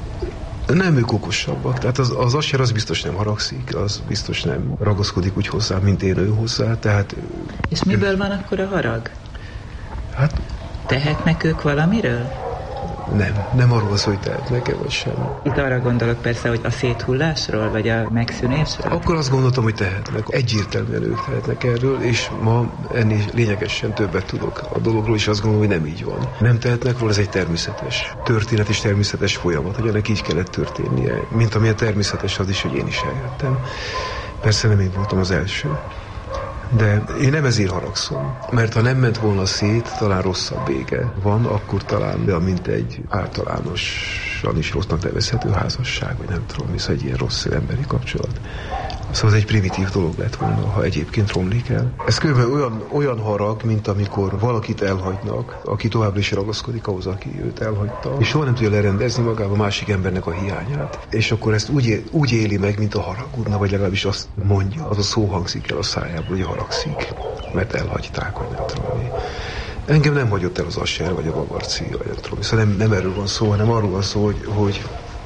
Nem, ők okosabbak. Tehát az, az Asher az biztos nem haragszik, az biztos nem ragaszkodik úgy hozzá, mint én ő hozzá. Tehát, és miből ő... van akkor a harag? Hát... Tehetnek ők valamiről? Nem, nem arról szól, hogy tehetnek-e, vagy sem. Itt arra gondolok persze, hogy a széthullásról, vagy a megszűnésről? Akkor azt gondoltam, hogy tehetnek. Egyértelműen ők tehetnek erről, és ma ennél lényegesen többet tudok a dologról, és azt gondolom, hogy nem így van. Nem tehetnek róla, ez egy természetes történet és természetes folyamat, hogy ennek így kellett történnie, mint amilyen természetes az is, hogy én is eljöttem. Persze nem én voltam az első. De én nem ezért haragszom, mert ha nem ment volna szét, talán rosszabb vége van, akkor talán, de mint egy általánosan is rossznak nevezhető házasság, vagy nem tudom, hisz egy ilyen rossz emberi kapcsolat. Szóval ez egy primitív dolog lett volna, ha egyébként romlik el. Ez körülbelül olyan, olyan harag, mint amikor valakit elhagynak, aki továbbra is ragaszkodik ahhoz, aki őt elhagyta, és soha nem tudja lerendezni magába a másik embernek a hiányát. És akkor ezt úgy, úgy éli meg, mint a haragudna, vagy legalábbis azt mondja, az a szó hangzik el a szájából, hogy haragszik, mert elhagyták, vagy nem tudom mi. Engem nem hagyott el az Asher, vagy a Babarci, vagy nem tudom. Szóval nem, nem erről van szó, hanem arról van szó, hogy, hogy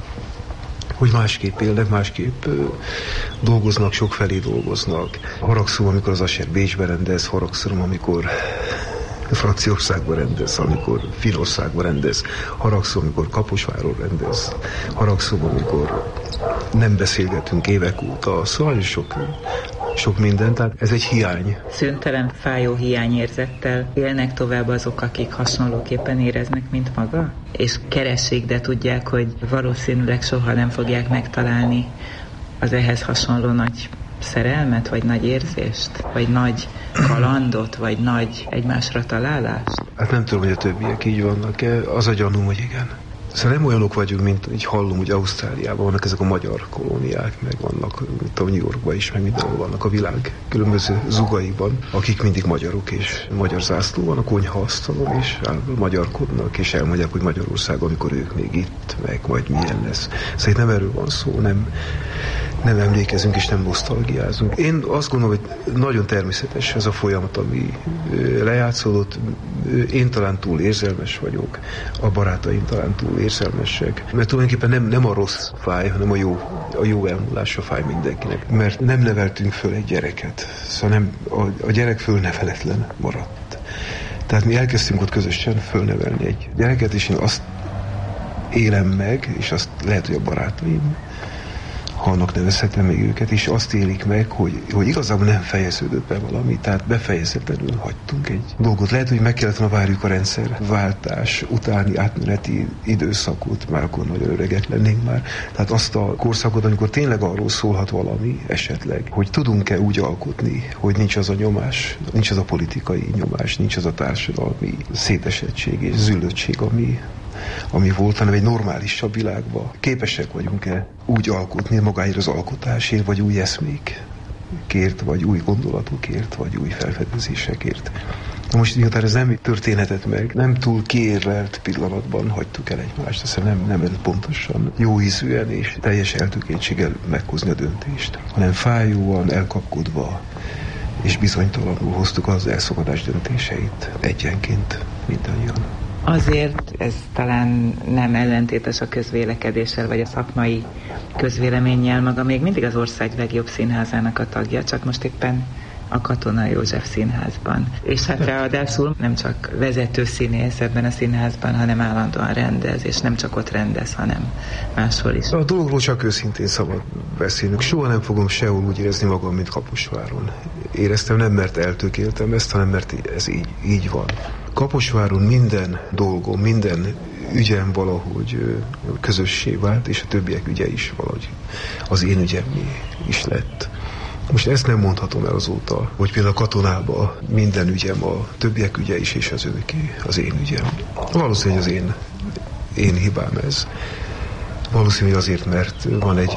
hogy másképp élnek, másképp ö, dolgoznak, sokfelé dolgoznak. Haragszom, amikor az Asher Bécsbe rendez, haragszom, amikor Franciaországban rendez, amikor Finnországban rendez, haragszom, amikor Kaposváron rendez, haragszom, amikor nem beszélgetünk évek óta, szóval sok, sok minden, tehát ez egy hiány. Szüntelen, fájó hiányérzettel élnek tovább azok, akik hasonlóképpen éreznek, mint maga? És keresik, de tudják, hogy valószínűleg soha nem fogják megtalálni az ehhez hasonló nagy szerelmet, vagy nagy érzést, vagy nagy kalandot, vagy nagy egymásra találást? Hát nem tudom, hogy a többiek így vannak-e, az a gyanúm, hogy igen. Szóval nem olyanok vagyunk, mint így hallom, hogy Ausztráliában vannak ezek a magyar kolóniák, meg vannak, mint a New Yorkban is, meg mindenhol vannak a világ különböző zugaiban, akik mindig magyarok, és magyar zászló van a konyhaasztalon, és magyarkodnak, és elmondják, hogy Magyarország, amikor ők még itt, meg majd milyen lesz. Szóval itt nem erről van szó, nem, nem emlékezünk, és nem nosztalgiázunk. Én azt gondolom, hogy nagyon természetes ez a folyamat, ami lejátszódott. Én talán túl érzelmes vagyok, a barátaim talán túl érzelmesek. Mert tulajdonképpen nem, nem a rossz fáj, hanem a jó, a jó elmúlása fáj mindenkinek. Mert nem neveltünk föl egy gyereket. Szóval nem, a, a gyerek fölneveletlen maradt. Tehát mi elkezdtünk ott közösen fölnevelni egy gyereket, és én azt élem meg, és azt lehet, hogy a barátaim, ha annak nevezhetem még őket, és azt élik meg, hogy, hogy igazából nem fejeződött be valami, tehát befejezetlenül hagytunk egy dolgot. Lehet, hogy meg kellett volna várjuk a rendszerváltás utáni átmeneti időszakot, már akkor nagyon öregek lennénk már. Tehát azt a korszakot, amikor tényleg arról szólhat valami esetleg, hogy tudunk-e úgy alkotni, hogy nincs az a nyomás, nincs az a politikai nyomás, nincs az a társadalmi szétesettség és züllöttség, ami ami volt, hanem egy normálisabb világban. Képesek vagyunk-e úgy alkotni magáért az alkotásért, vagy új eszmékért, vagy új gondolatokért, vagy új felfedezésekért. Most miután ez nem történhetett meg, nem túl kiérlelt pillanatban hagytuk el egymást, aztán nem, nem lehet pontosan jó ízűen és teljes eltökéltséggel meghozni a döntést, hanem fájóan, elkapkodva és bizonytalanul hoztuk az elszakadás döntéseit egyenként mindannyian. Azért ez talán nem ellentétes a közvélekedéssel, vagy a szakmai közvéleménnyel, maga még mindig az ország legjobb színházának a tagja, csak most éppen a Katona József Színházban. És hát ráadásul nem csak vezető színész ebben a színházban, hanem állandóan rendez, és nem csak ott rendez, hanem máshol is. A dologról csak őszintén szabad beszélnünk. Soha nem fogom sehol úgy érezni magam, mint Kaposváron. Éreztem nem, mert eltökéltem ezt, hanem mert ez így, így van. Kaposváron minden dolgom, minden ügyem valahogy közössé vált, és a többiek ügye is valahogy az én ügyem is lett. Most ezt nem mondhatom el azóta, hogy például a katonában minden ügyem a többiek ügye is, és az őké, az én ügyem. Valószínűleg az én, én hibám ez. Valószínűleg azért, mert van egy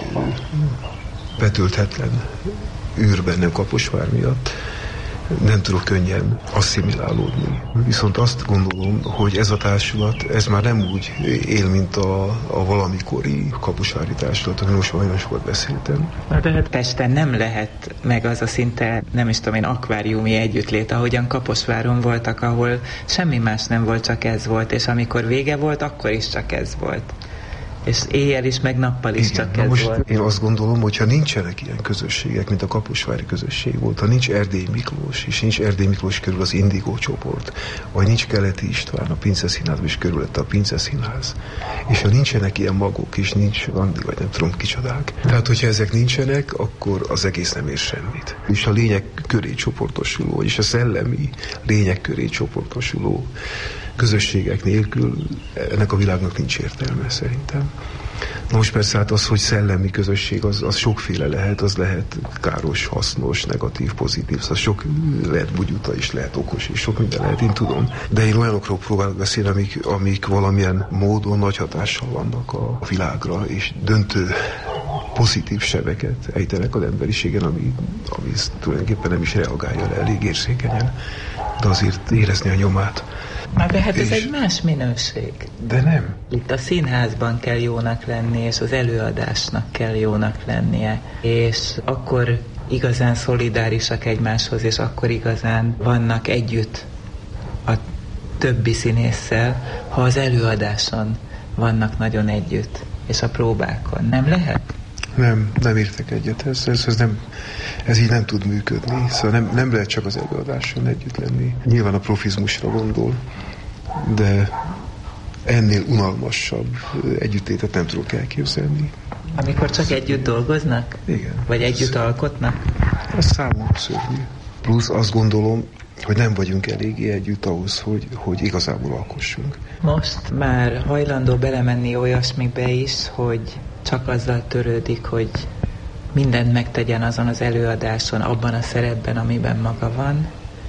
betölthetlen űr bennem Kaposvár miatt, nem tudok könnyen asszimilálódni. Viszont azt gondolom, hogy ez a társulat, ez már nem úgy él, mint a, a valamikori kaposvári társulat, amiről most nagyon sokat beszéltem. Na de hát Pesten nem lehet meg az a szinte, nem is tudom én, akváriumi együttlét, ahogyan Kaposváron voltak, ahol semmi más nem volt, csak ez volt, és amikor vége volt, akkor is csak ez volt. És éjjel is, meg nappal is. Igen, csak ez most volt. Én azt gondolom, hogy ha nincsenek ilyen közösségek, mint a kaposvári közösség volt, ha nincs Erdély Miklós, és nincs Erdély Miklós körül az Indigó csoport, vagy nincs Keleti István a Pince Színházban, és körülötte a Pince Színház, és ha nincsenek ilyen magok, és nincs Andi, vagy nem tudom kicsodák. Tehát, hogyha ezek nincsenek, akkor az egész nem ér semmit. És a lényeg köré csoportosuló, és a szellemi lényeg köré csoportosuló közösségek nélkül ennek a világnak nincs értelme szerintem. Na most persze hát az, hogy szellemi közösség, az, az sokféle lehet, az lehet káros, hasznos, negatív, pozitív, az sok lehet bugyuta is, lehet okos is, sok minden lehet, én tudom. De én olyanokról próbálok beszélni, amik, amik valamilyen módon nagy hatással vannak a világra, és döntő pozitív sebeket ejtenek az emberiségen, ami, ami tulajdonképpen nem is reagálja le elég érzékenyen, de azért érezni a nyomát. Na de hát ez egy más minőség. De nem. Itt a színházban kell jónak lenni, és az előadásnak kell jónak lennie, és akkor igazán szolidárisak egymáshoz, és akkor igazán vannak együtt a többi színésszel, ha az előadáson vannak nagyon együtt, és a próbákon. Nem lehet? Nem, nem értek egyet. Ez, ez, ez, nem, ez így nem tud működni. Szóval nem, nem lehet csak az előadáson együtt lenni. Nyilván a profizmusra gondol, de ennél unalmasabb együttlétet nem tudok elképzelni. Amikor csak együtt dolgoznak? Igen. Vagy együtt alkotnak? Ez számomra szörnyű. Plusz azt gondolom, hogy nem vagyunk eléggé együtt ahhoz, hogy, hogy igazából alkossunk. Most már hajlandó belemenni olyasmikbe is, hogy csak azzal törődik, hogy mindent megtegyen azon az előadáson, abban a szerepben, amiben maga van,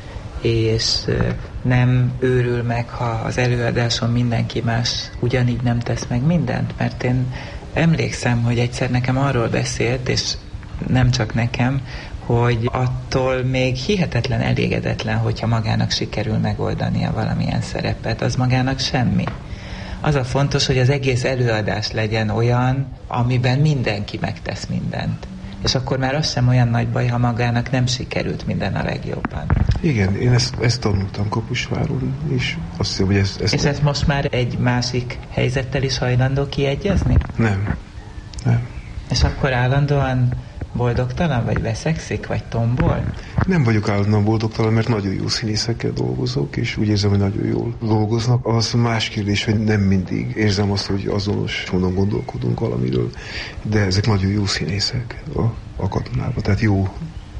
és nem őrül meg, ha az előadáson mindenki más ugyanígy nem tesz meg mindent, mert én emlékszem, hogy egyszer nekem arról beszélt, és nem csak nekem, hogy attól még hihetetlen elégedetlen, hogyha magának sikerül megoldania valamilyen szerepet, az magának semmi. Az a fontos, hogy az egész előadás legyen olyan, amiben mindenki megtesz mindent. És akkor már az sem olyan nagy baj, ha magának nem sikerült minden a legjobban. Igen, én ezt, ezt tanultam Kaposváron, és azt hiszem, hogy ez... Ezt és ez most már egy másik helyzettel is hajlandó kiegyezni? Nem, nem. És akkor állandóan boldogtalan, vagy veszekszik, vagy tombol? Nem vagyok állandóan boldogtalan, mert nagyon jó színészekkel dolgozok, és úgy érzem, hogy nagyon jól dolgoznak. Az más kérdés, hogy nem mindig érzem azt, hogy azonos módon gondolkodunk valamiről, de ezek nagyon jó színészek a, a katonában. Tehát jó,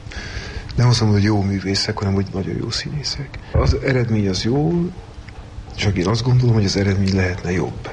nem azt mondom, hogy jó művészek, hanem hogy nagyon jó színészek. Az eredmény az jó, csak én azt gondolom, hogy az eredmény lehetne jobb.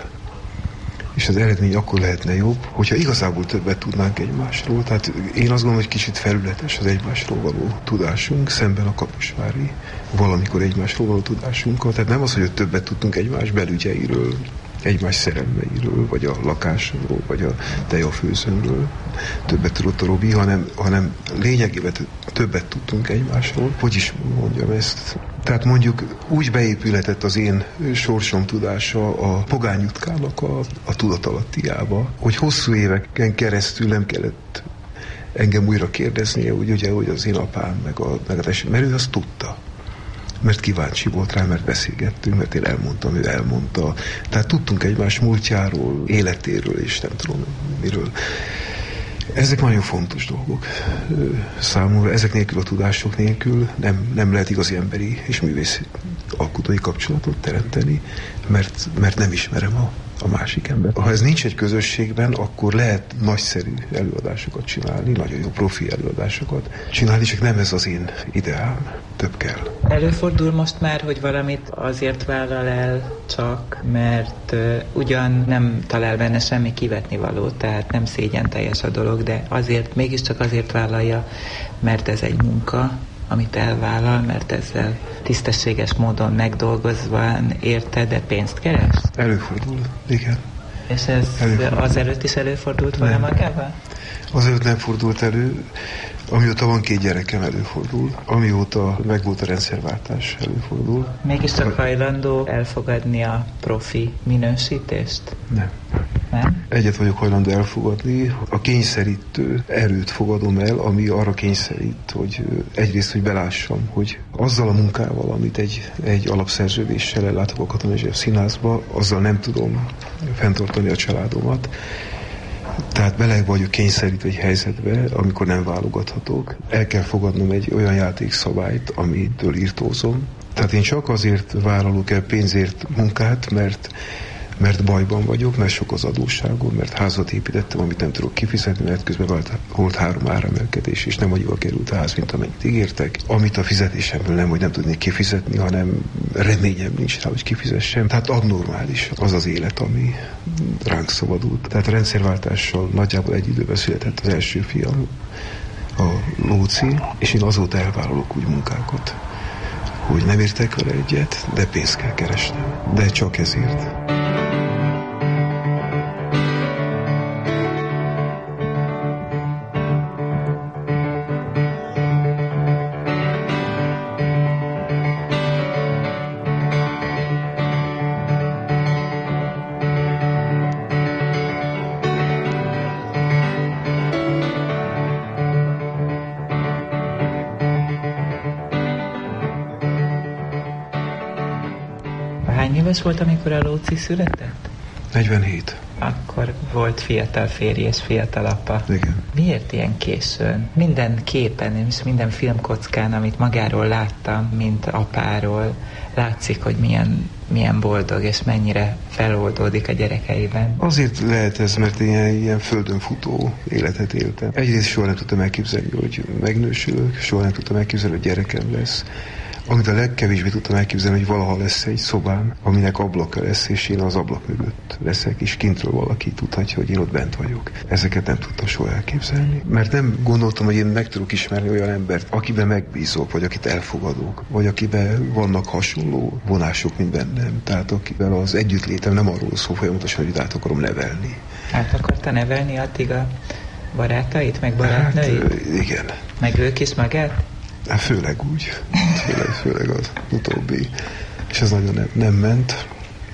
És az eredmény akkor lehetne jobb, hogyha igazából többet tudnánk egymásról. Tehát én azt gondolom, hogy kicsit felületes az egymásról való tudásunk, szemben a kaposvári valamikor egymásról való tudásunkkal. Tehát nem az, hogy többet tudtunk egymás belügyeiről, egymás szerelmeiről, vagy a lakásról, vagy a tejafőzőnről, többet tudott a Robi, hanem, hanem lényegében többet tudtunk egymásról. Hogy is mondjam ezt? Tehát mondjuk úgy beépülhetett az én sorsom tudása a Pogány Jutkának a, a tudatalattiába, hogy hosszú éveken keresztül nem kellett engem újra kérdeznie, úgy, ugye, hogy az én apám, meg a, meg a tesóm, mert ő azt tudta. Mert kíváncsi volt rá, mert beszélgettünk, mert én elmondtam, ő elmondta. Tehát tudtunk egymás múltjáról, életéről, és nem tudom miről. Ezek nagyon fontos dolgok számomra. Ezek nélkül, a tudások nélkül nem, nem lehet igazi emberi és művész alkotói kapcsolatot teremteni, mert, mert nem ismerem a, a másik embert. Ha ez nincs egy közösségben, akkor lehet nagyszerű előadásokat csinálni, nagyon jó profi előadásokat csinálni, csak nem ez az én ideám. több kell. Előfordul most már, hogy valamit azért vállal el csak, mert uh, ugyan nem talál benne semmi kivetnivalót, tehát nem szégyen teljes a dolog, de azért, mégiscsak azért vállalja, mert ez egy munka, amit elvállal, mert ezzel tisztességes módon megdolgozva érte, de pénzt keres? Előfordul, igen. És ez előfordul. Azelőtt is előfordult volna magával? Azelőtt nem fordult elő. Amióta van két gyerekem, előfordul. Amióta megvolt a rendszerváltás, előfordul. Mégiscsak hajlandó elfogadni a profi minősítést? Nem. Nem? Egyet vagyok hajlandó elfogadni. A kényszerítő erőt fogadom el, ami arra kényszerít, hogy egyrészt, hogy belássam, hogy azzal a munkával, amit egy, egy alapszerződéssel ellátok a Katona József Színházba, azzal nem tudom fenntartani a családomat. Tehát bele vagyok kényszerítve egy helyzetbe, amikor nem válogathatok. El kell fogadnom egy olyan játékszabályt, amitől irtózom. Tehát én csak azért vállalok el pénzért munkát, mert, mert bajban vagyok, mert sok az adósságom, mert házat építettem, amit nem tudok kifizetni, mert közben volt, volt három áremelkedés, és nem annyival került a ház, mint amennyit ígértek. Amit a fizetésemből nem, hogy nem tudnék kifizetni, hanem reményem nincs rá, hogy kifizessem. Tehát abnormális az az élet, ami ránk szabadult. Tehát a rendszerváltással nagyjából egy időben született az első fiam, a Lóci, és én azóta elvállalok úgy munkákat, hogy nem értek vele egyet, de pénzt kell keresnem. De csak ezért. Hány éves volt, amikor a Lóci született? negyvenhét. Akkor volt fiatal férj és fiatal apa. Igen. Miért ilyen későn? Minden képen és minden filmkockán, amit magáról láttam, mint apáról, látszik, hogy milyen, milyen boldog és mennyire feloldódik a gyerekeiben. Azért lehet ez, mert ilyen, ilyen földön futó életet éltem. Egyrészt soha nem tudtam elképzelni, hogy megnősülök, soha nem tudtam elképzelni, hogy gyerekem lesz. Amit a legkevésbé tudtam elképzelni, hogy valaha lesz egy szobám, aminek ablaka lesz, és én az ablak mögött leszek, és kintről valaki tudhatja, hogy én ott bent vagyok. Ezeket nem tudtam soha elképzelni. Mert nem gondoltam, hogy én meg tudok ismerni olyan embert, akiben megbízok, vagy akit elfogadok, vagy akiben vannak hasonló vonások, mint bennem. Tehát akivel az együttlétem nem arról szól folyamatosan, hogy át akarom nevelni. Át akarta nevelni addig a barátait, meg barátnőit? Hát, igen. Meg ők is magát? Hát főleg úgy, főleg, főleg az utóbbi, és ez nagyon nem, nem ment,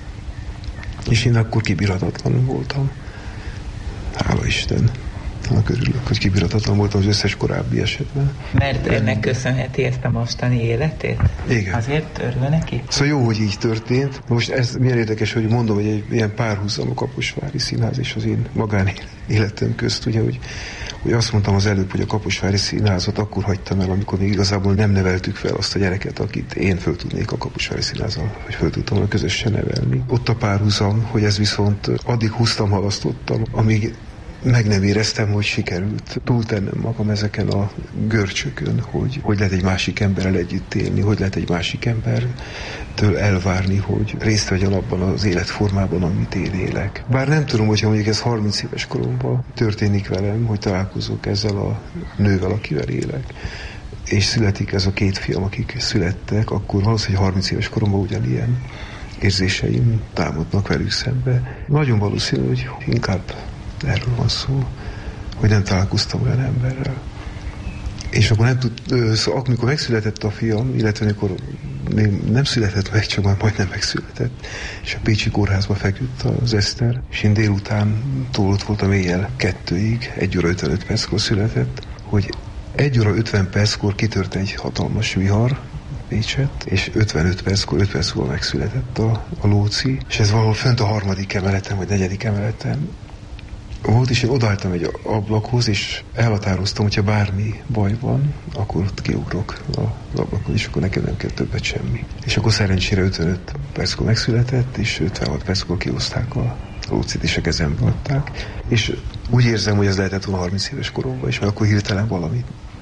és én akkor kibírhatatlan voltam. Hála Isten, annak örülök, hogy kibírhatatlan voltam az összes korábbi esetben. Mert ennek köszönheti ezt a mostani életét? Igen. Azért örül neki? Szóval jó, hogy így történt. Most ez milyen érdekes, hogy mondom, hogy egy ilyen párhuzam a Kaposvári Színház és az én magánéletem közt, ugye, hogy hogy azt mondtam az előbb, hogy a Kaposvári Színházat akkor hagytam el, amikor még igazából nem neveltük fel azt a gyereket, akit én föl tudnék a Kaposvári Színházal, hogy föl tudtam volna közösen nevelni. Ott a párhuzam, hogy ez viszont addig húztam, halasztottam, amíg meg nem éreztem, hogy sikerült túltennem magam ezeken a görcsökön, hogy, hogy lehet egy másik emberrel együtt élni, hogy lehet egy másik embertől elvárni, hogy részt vegyen abban az életformában, amit én élek. Bár nem tudom, hogyha mondjuk ez harminc éves koromban történik velem, hogy találkozok ezzel a nővel, akivel élek, és születik ez a két fiam, akik születtek, akkor valószínűleg harminc éves koromban ugyanilyen érzéseim támadnak velük szembe. Nagyon valószínű, hogy inkább erről van szó, hogy nem találkoztam olyan emberrel. És akkor nem tud, szóval amikor megszületett a fiam, illetve amikor nem született meg, csak már majdnem megszületett, és a Pécsi Kórházba feküdt az Eszter, és én délután túl ott voltam éjjel kettőig, egy óra ötvenöt perckor született, hogy egy óra ötven perckor kitört egy hatalmas vihar Pécset, és ötvenöt perckor, öt perc múlva megszületett a, a Lóci, és ez valahol fönt a harmadik emeleten, vagy negyedik emeleten volt, és én odaálltam egy ablakhoz, és elhatároztam, hogyha bármi baj van, akkor ott kiugrok az ablakon, és akkor nekem nem kell többet semmi. És akkor szerencsére ötvenöt perckor megszületett, és ötvenhat perckor kihozták a Lócit, és a kezembe adták. És úgy érzem, hogy ez lehetett volna harminc éves koromban is, mert akkor hirtelen valami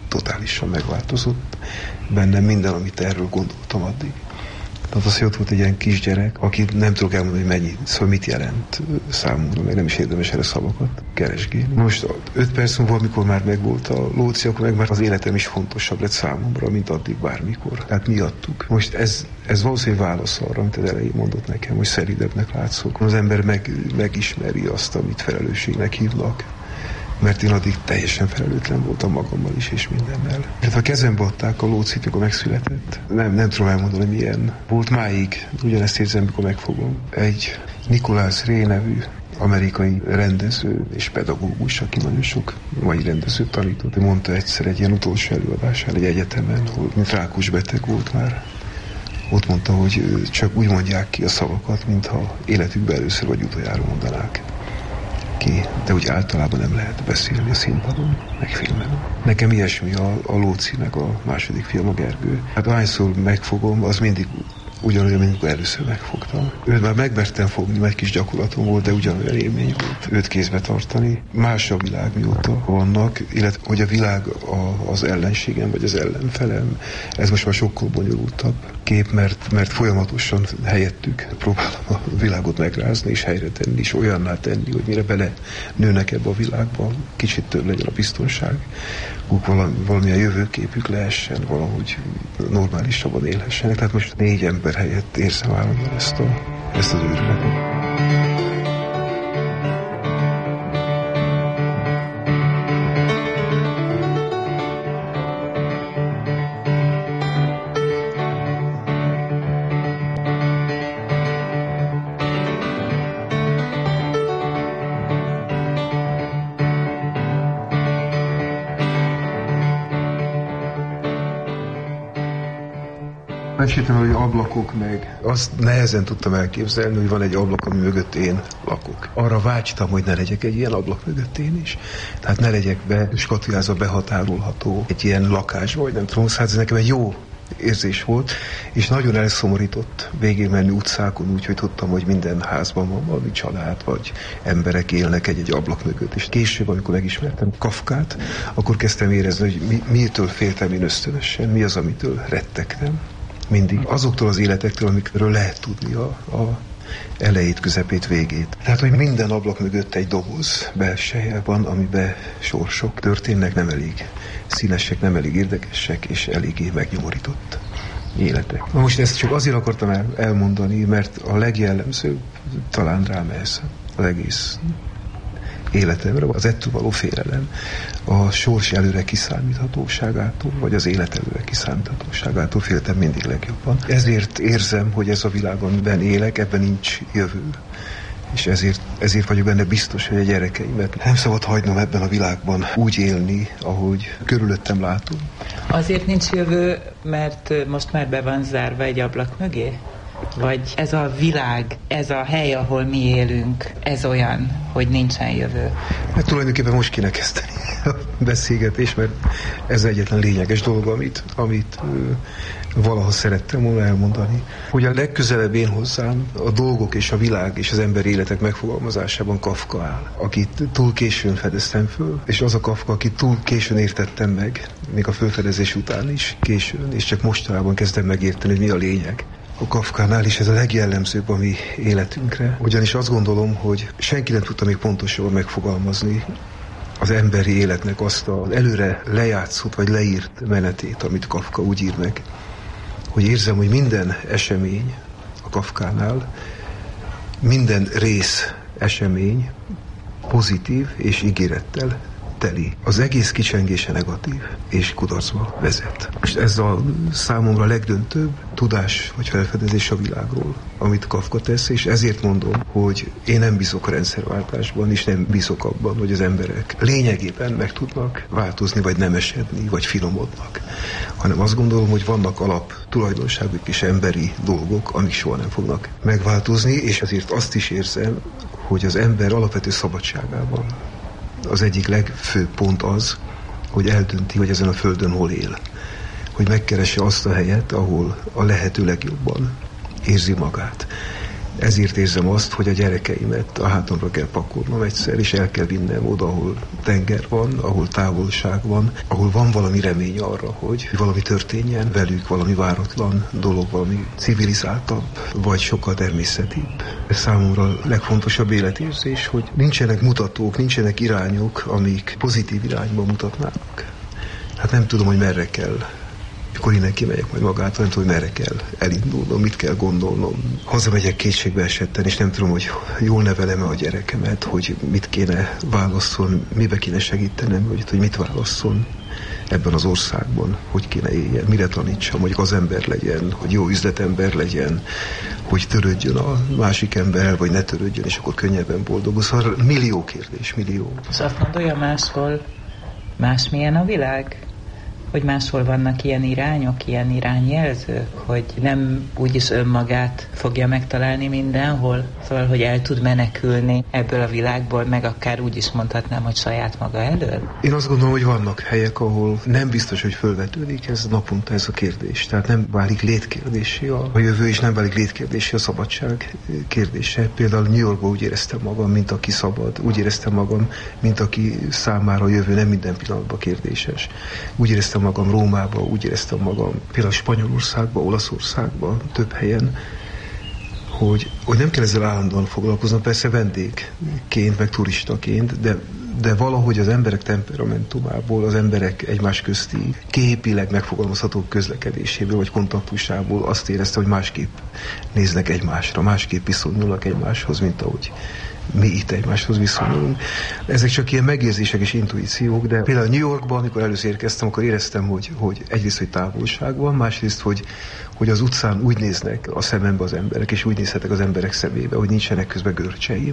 totálisan megváltozott bennem minden, amit erről gondoltam addig. Tehát az, hogy ott volt egy ilyen kisgyerek, aki nem tudok elmondani, hogy mennyi, szóval mit jelent számomra, meg nem is érdemes erre szavakat keresgélni. Most öt perc múlva, amikor már megvolt a Lóci, akkor meg már az életem is fontosabb lett számomra, mint addig bármikor. Tehát miattuk. Most ez, ez valószínűleg válasz arra, amit az elején mondott nekem, hogy szelidebbnek látszok. Az ember meg, megismeri azt, amit felelősségnek hívnak. Mert én addig teljesen felelőtlen voltam magammal is, és mindennel. Tehát a kezembe adták a Lócit, amikor megszületett. Nem, nem tudom elmondani, milyen volt máig. Ugyanezt érzem, mikor megfogom. Egy Nicholas Ray nevű amerikai rendező és pedagógus, aki nagyon sok mai rendezőt tanított. Mondta egyszer egy ilyen utolsó előadásán egy egyetemen, hogy mint rákos beteg volt már. Ott mondta, hogy csak úgy mondják ki a szavakat, mintha életükben először vagy utoljára mondanák ki, de úgy általában nem lehet beszélni a színpadon, meg filmen. Nekem ilyesmi a, a Lóci, meg a második fiam, a Gergő. Hát ahányszor megfogom, az mindig ugyanolyan, mint amikor először megfogtam. Őt már megmertem fogni, egy kis gyakorlatom volt, de ugyanolyan élmény volt őt kézbe tartani. Más a világ, mióta vannak, illetve hogy a világ a, az ellenségem, vagy az ellenfelem, ez most már sokkal bonyolultabb kép, mert, mert folyamatosan helyettük próbálom a világot megrázni, és helyre tenni, és olyanná tenni, hogy mire bele nőnek ebbe a világba, kicsit több legyen a biztonság, valami, valamilyen jövőképük lehessen, valahogy normálisabban élhessenek. Tehát most négy ember helyett érzem állandóan ezt, a, ezt az őrületet. Meséltem, hogy ablakok meg. Azt nehezen tudtam elképzelni, hogy van egy ablak, ami mögött én lakok. Arra vágytam, hogy ne legyek egy ilyen ablak mögött én is. Tehát ne legyek be, skatujázva behatárolható egy ilyen lakásba, vagy nem tudom, hát ez nekem egy jó érzés volt, és nagyon elszomorított végigmenni utcákon, úgyhogy tudtam, hogy minden házban van valami család, vagy emberek élnek egy-egy ablak mögött. És később, amikor megismertem Kafkát, akkor kezdtem érezni, hogy mi, mitől féltem én ösztönösen, mi az, amitől rettegtem. Mindig azoktól az életektől, amikről lehet tudni a, a elejét, közepét, végét. Tehát, hogy minden ablak mögött egy doboz belseje van, amiben sorsok történnek, nem elég színesek, nem elég érdekesek, és eléggé megnyomorított életek. Na most ezt csak azért akartam el, elmondani, mert a legjellemzőbb talán rám ez az egész életemre, az ettől való félelem, a sors előre kiszámíthatóságától, vagy az élet előre kiszámíthatóságától féltem mindig legjobban. Ezért érzem, hogy ez a világ, amiben élek, ebben nincs jövő. És ezért, ezért vagyok benne biztos, hogy a gyerekeimet nem szabad hagynom ebben a világban úgy élni, ahogy körülöttem látom. Azért nincs jövő, mert most már be van zárva egy ablak mögé? Vagy ez a világ, ez a hely, ahol mi élünk, ez olyan, hogy nincsen jövő? Hát tulajdonképpen most kéne kezdeni a beszélgetés, mert ez egyetlen lényeges dolog, amit, amit ö, valaha szerettem volna elmondani. Hogy a legközelebb én hozzám a dolgok és a világ és az ember életek megfogalmazásában Kafka áll, akit túl későn fedeztem föl, és az a Kafka, akit túl későn értettem meg, még a fölfedezés után is későn, és csak mostanában kezdtem megérteni, hogy mi a lényeg. A Kafkánál is ez a legjellemzőbb a mi életünkre. Ugyanis azt gondolom, hogy senki nem tudta még pontosabban megfogalmazni az emberi életnek azt az előre lejátszott vagy leírt menetét, amit Kafka úgy ír meg, hogy érzem, hogy minden esemény a Kafkánál, minden rész esemény pozitív és ígérettel teli. Az egész kicsengése negatív, és kudarcba vezet. És ez a számomra legdöntőbb tudás vagy felfedezés a világról, amit Kafka tesz, és ezért mondom, hogy én nem bízok a rendszerváltásban, és nem bízok abban, hogy az emberek lényegében meg tudnak változni, vagy nem esedni, vagy finomodnak. Hanem azt gondolom, hogy vannak alap tulajdonságok és emberi dolgok, amik soha nem fognak megváltozni, és ezért azt is érzem, hogy az ember alapvető szabadságában az egyik legfőbb pont az, hogy eldönti, hogy ezen a földön hol él. Hogy megkeresse azt a helyet, ahol a lehető legjobban érzi magát. Ezért érzem azt, hogy a gyerekeimet a hátamra kell pakolnom egyszer, és el kell vinnem oda, ahol tenger van, ahol távolság van, ahol van valami remény arra, hogy valami történjen velük, valami váratlan dolog, valami civilizáltabb, vagy sokkal természetibb. Ez számomra a legfontosabb életérzés, hogy nincsenek mutatók, nincsenek irányok, amik pozitív irányba mutatnának. Hát nem tudom, hogy merre kell. Akkor innen kimegyek majd magától, nem tudom, hogy merre kell elindulnom, mit kell gondolnom. Hazamegyek kétségbe esetten, és nem tudom, hogy jól nevelem-e a gyerekemet, hogy mit kéne válasszon, mibe kéne segítenem, hogy, hogy mit válasszon ebben az országban, hogy kéne éljen, mire tanítsam, hogy az ember legyen, hogy jó üzletember legyen, hogy törődjön a másik ember, vagy ne törődjön, és akkor könnyebben boldogul. Szóval millió kérdés, millió. És azt gondolja, máshol másmilyen a világ? Hogy máshol vannak ilyen irányok, ilyen irányjelzők, hogy nem úgyis önmagát fogja megtalálni mindenhol, szóval, hogy el tud menekülni ebből a világból, meg akár úgy is mondhatnám, hogy saját maga elől? Én azt gondolom, hogy vannak helyek, ahol nem biztos, hogy fölvetődik ez naponta ez a kérdés. Tehát nem válik létkérdésé a, a jövő, és nem válik létkérdésé a szabadság kérdése. Például New Yorkban úgy éreztem magam, mint aki szabad. Úgy éreztem magam, mint aki számára a jövő nem minden pillanatban kérdéses. Úgy éreztem magam Rómában, úgy éreztem magam például Spanyolországban, Olaszországban, több helyen, hogy, hogy nem kell ezzel állandóan foglalkoznom, persze vendégként, meg turistaként, de, de valahogy az emberek temperamentumából, az emberek egymás közti képileg megfogalmazható közlekedéséből, vagy kontaktusából azt éreztem, hogy másképp néznek egymásra, másképp viszonyulnak egymáshoz, mint ahogy mi itt egymáshoz viszonyulunk. Ezek csak ilyen megérzések és intuíciók, de például New Yorkban, amikor először érkeztem, akkor éreztem, hogy, hogy egyrészt, hogy távolság van, másrészt, hogy, hogy az utcán úgy néznek a szemembe az emberek, és úgy nézhetek az emberek szemébe, hogy nincsenek közben görcseim.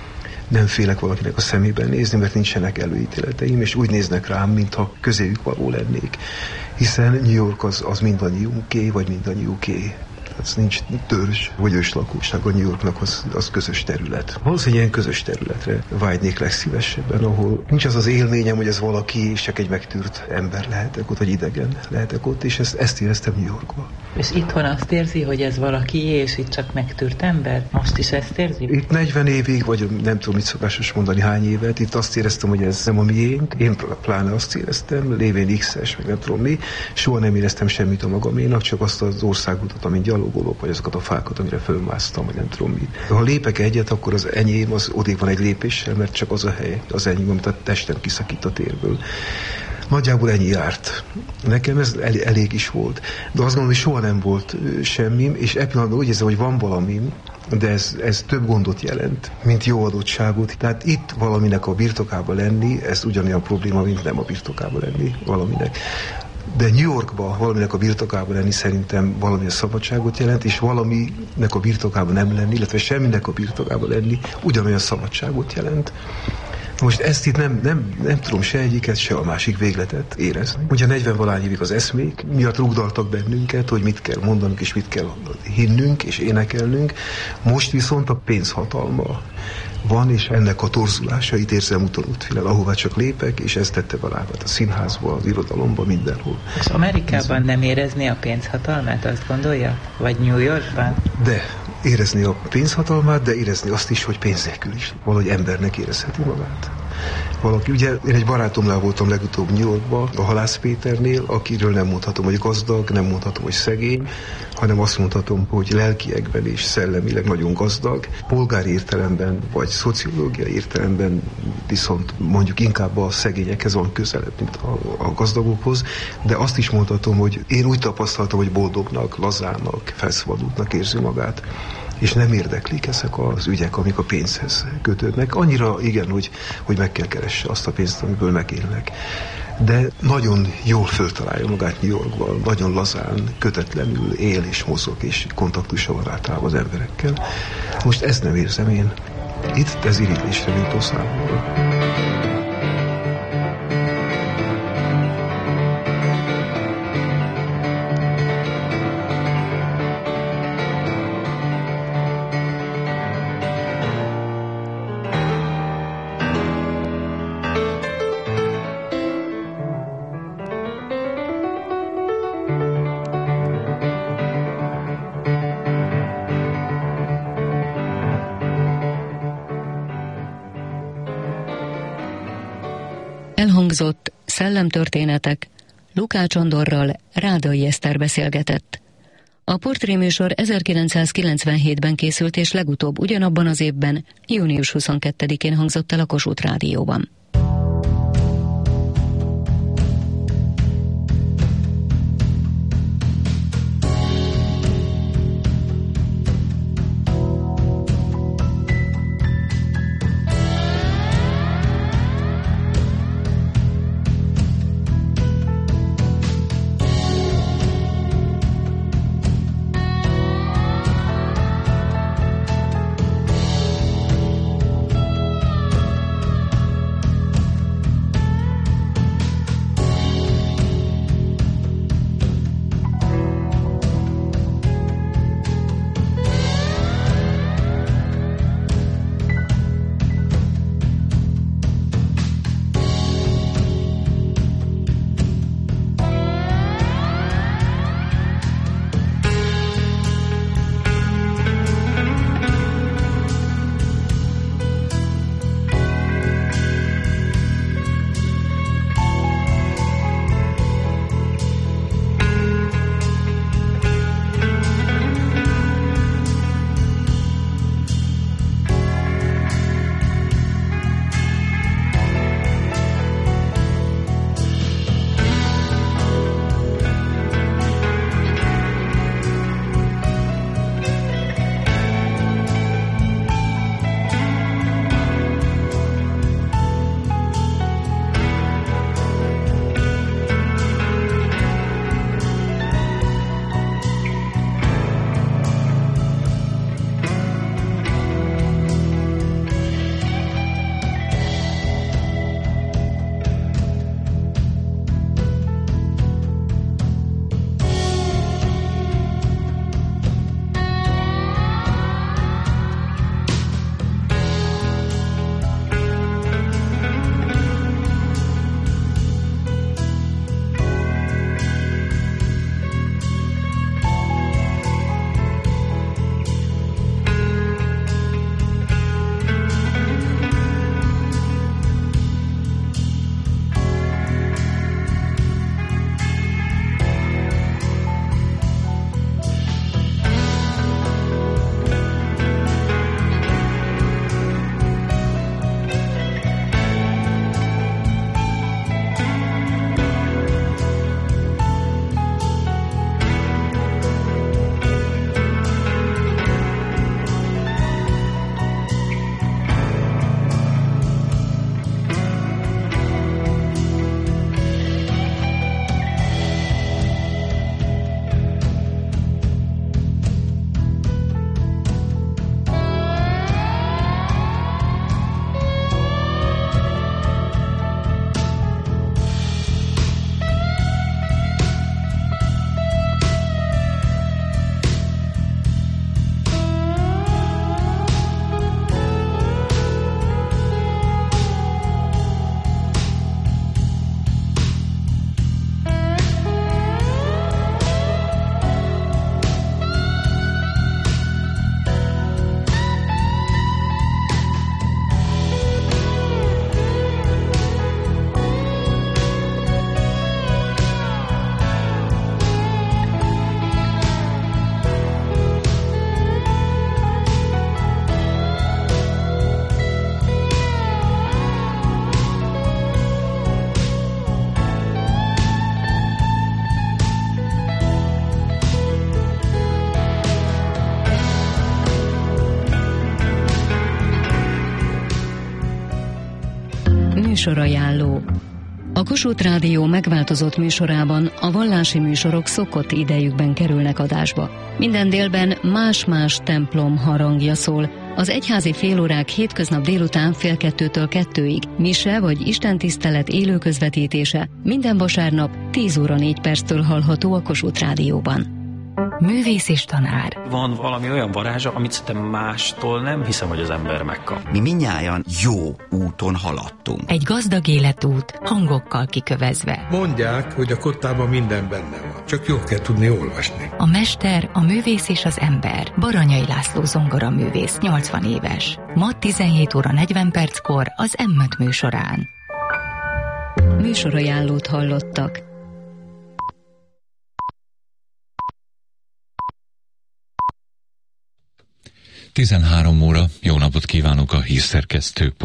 Nem félek valakinek a szemében nézni, mert nincsenek előítéleteim, és úgy néznek rám, mintha közéjük való lennék. Hiszen New York az, az mindannyiunké, vagy mindannyiuké. Ez nincs törzs vagy őslakóság, a New Yorknak az, az közös terület. Valószínűleg ilyen közös területre vágynék legszívesebben, ahol nincs az az élményem, hogy ez valaki, és csak egy megtűrt ember lehetek ott, vagy idegen lehetek ott, és ezt, ezt éreztem New Yorkban. És itthon azt érzi, hogy ez valaki, és itt csak megtűrt ember? Most is ezt érzi? Itt negyven évig, vagy nem tudom, mit szokásos mondani, hány évet, itt azt éreztem, hogy ez nem a miénk. Én pláne azt éreztem, lévén X-es, meg nem tudom mi, soha nem éreztem semmit a magaménak, csak azt az országutat, amin gyalogolok, vagy azokat a fákat, amire fölmásztam, vagy nem tudom mit. Ha lépek egyet, akkor az enyém az odébb van egy lépéssel, mert csak az a hely, az enyém, amit a testem kiszakít a térből. Nagyjából ennyi járt. Nekem ez el, elég is volt. De azt gondolom, hogy soha nem volt semmim, és e pillanatban úgy érzem, hogy van valamim, de ez, ez több gondot jelent, mint jó adottságot. Tehát itt valaminek a birtokában lenni, ez ugyanolyan probléma, mint nem a birtokában lenni valaminek. De New Yorkban valaminek a birtokában lenni szerintem valamilyen szabadságot jelent, és valaminek a birtokában nem lenni, illetve semminek a birtokában lenni ugyanolyan szabadságot jelent. Most ezt itt nem, nem, nem tudom se egyiket, se a másik végletet érezni. Ugye negyven-valány évig az eszmék miatt rugdaltak bennünket, hogy mit kell mondanunk, és mit kell hinnünk, és énekelnünk. Most viszont a pénzhatalma van, és ennek a torzulásait érzem úton útfélen, ahová csak lépek, és ez tette be lábát a színházba, az irodalomba, mindenhol. És Amerikában nem érezni a pénzhatalmát, azt gondolja? Vagy New Yorkban? De érezni a pénzhatalmát, de érezni azt is, hogy pénz nélkül is valahogy embernek érezheti magát. Valaki, ugye én egy barátomnál voltam legutóbb New Yorkban, a Halász Péternél, akiről nem mondhatom, hogy gazdag, nem mondhatom, hogy szegény, hanem azt mondhatom, hogy lelkiekben és szellemileg nagyon gazdag. Polgári értelemben, vagy szociológiai értelemben viszont mondjuk inkább a szegényekhez van közelebb, mint a, a gazdagokhoz, de azt is mondhatom, hogy én úgy tapasztaltam, hogy boldognak, lazának, felszabadultnak érzi magát, és nem érdeklik ezek az ügyek, amik a pénzhez kötődnek. Annyira igen, hogy, hogy meg kell keresse azt a pénzt, amiből megélnek. De nagyon jól föltalálja magát New Yorkban, nagyon lazán, kötetlenül él és mozog, és kontaktusa van általában az emberekkel. Most ezt nem érzem én. Itt ez irigylésre méltó számomra. Elhangzott Szellemtörténetek, Lukács Andorral Rádai Eszter beszélgetett. A portréműsor ezerkilencszázkilencvenhétben készült, és legutóbb ugyanabban az évben, június huszonkettedikén hangzott el a Kossuth Rádióban. Műsorajánló. A Kossuth Rádió megváltozott műsorában a vallási műsorok szokott idejükben kerülnek adásba. Minden délben más-más templom harangja szól. Az egyházi félórák hétköznap délután fél kettőtől kettőig, mise vagy istentisztelet élő közvetítése minden vasárnap tíz óra négy perctől hallható a Kossuth Rádióban. Művész és tanár. Van valami olyan varázsa, amit szerintem mástól nem hiszem, hogy az ember megkap. Mi mindnyájan jó úton haladtunk. Egy gazdag életút, hangokkal kikövezve. Mondják, hogy a kottában minden benne van, csak jól kell tudni olvasni. A mester, a művész és az ember. Baranyai László zongora művész, nyolcvan éves. Ma tizenhét óra negyven perckor az em öt műsorán. Műsorajánlót hallottak. tizenhárom óra, jó napot kívánok, a hírszerkesztő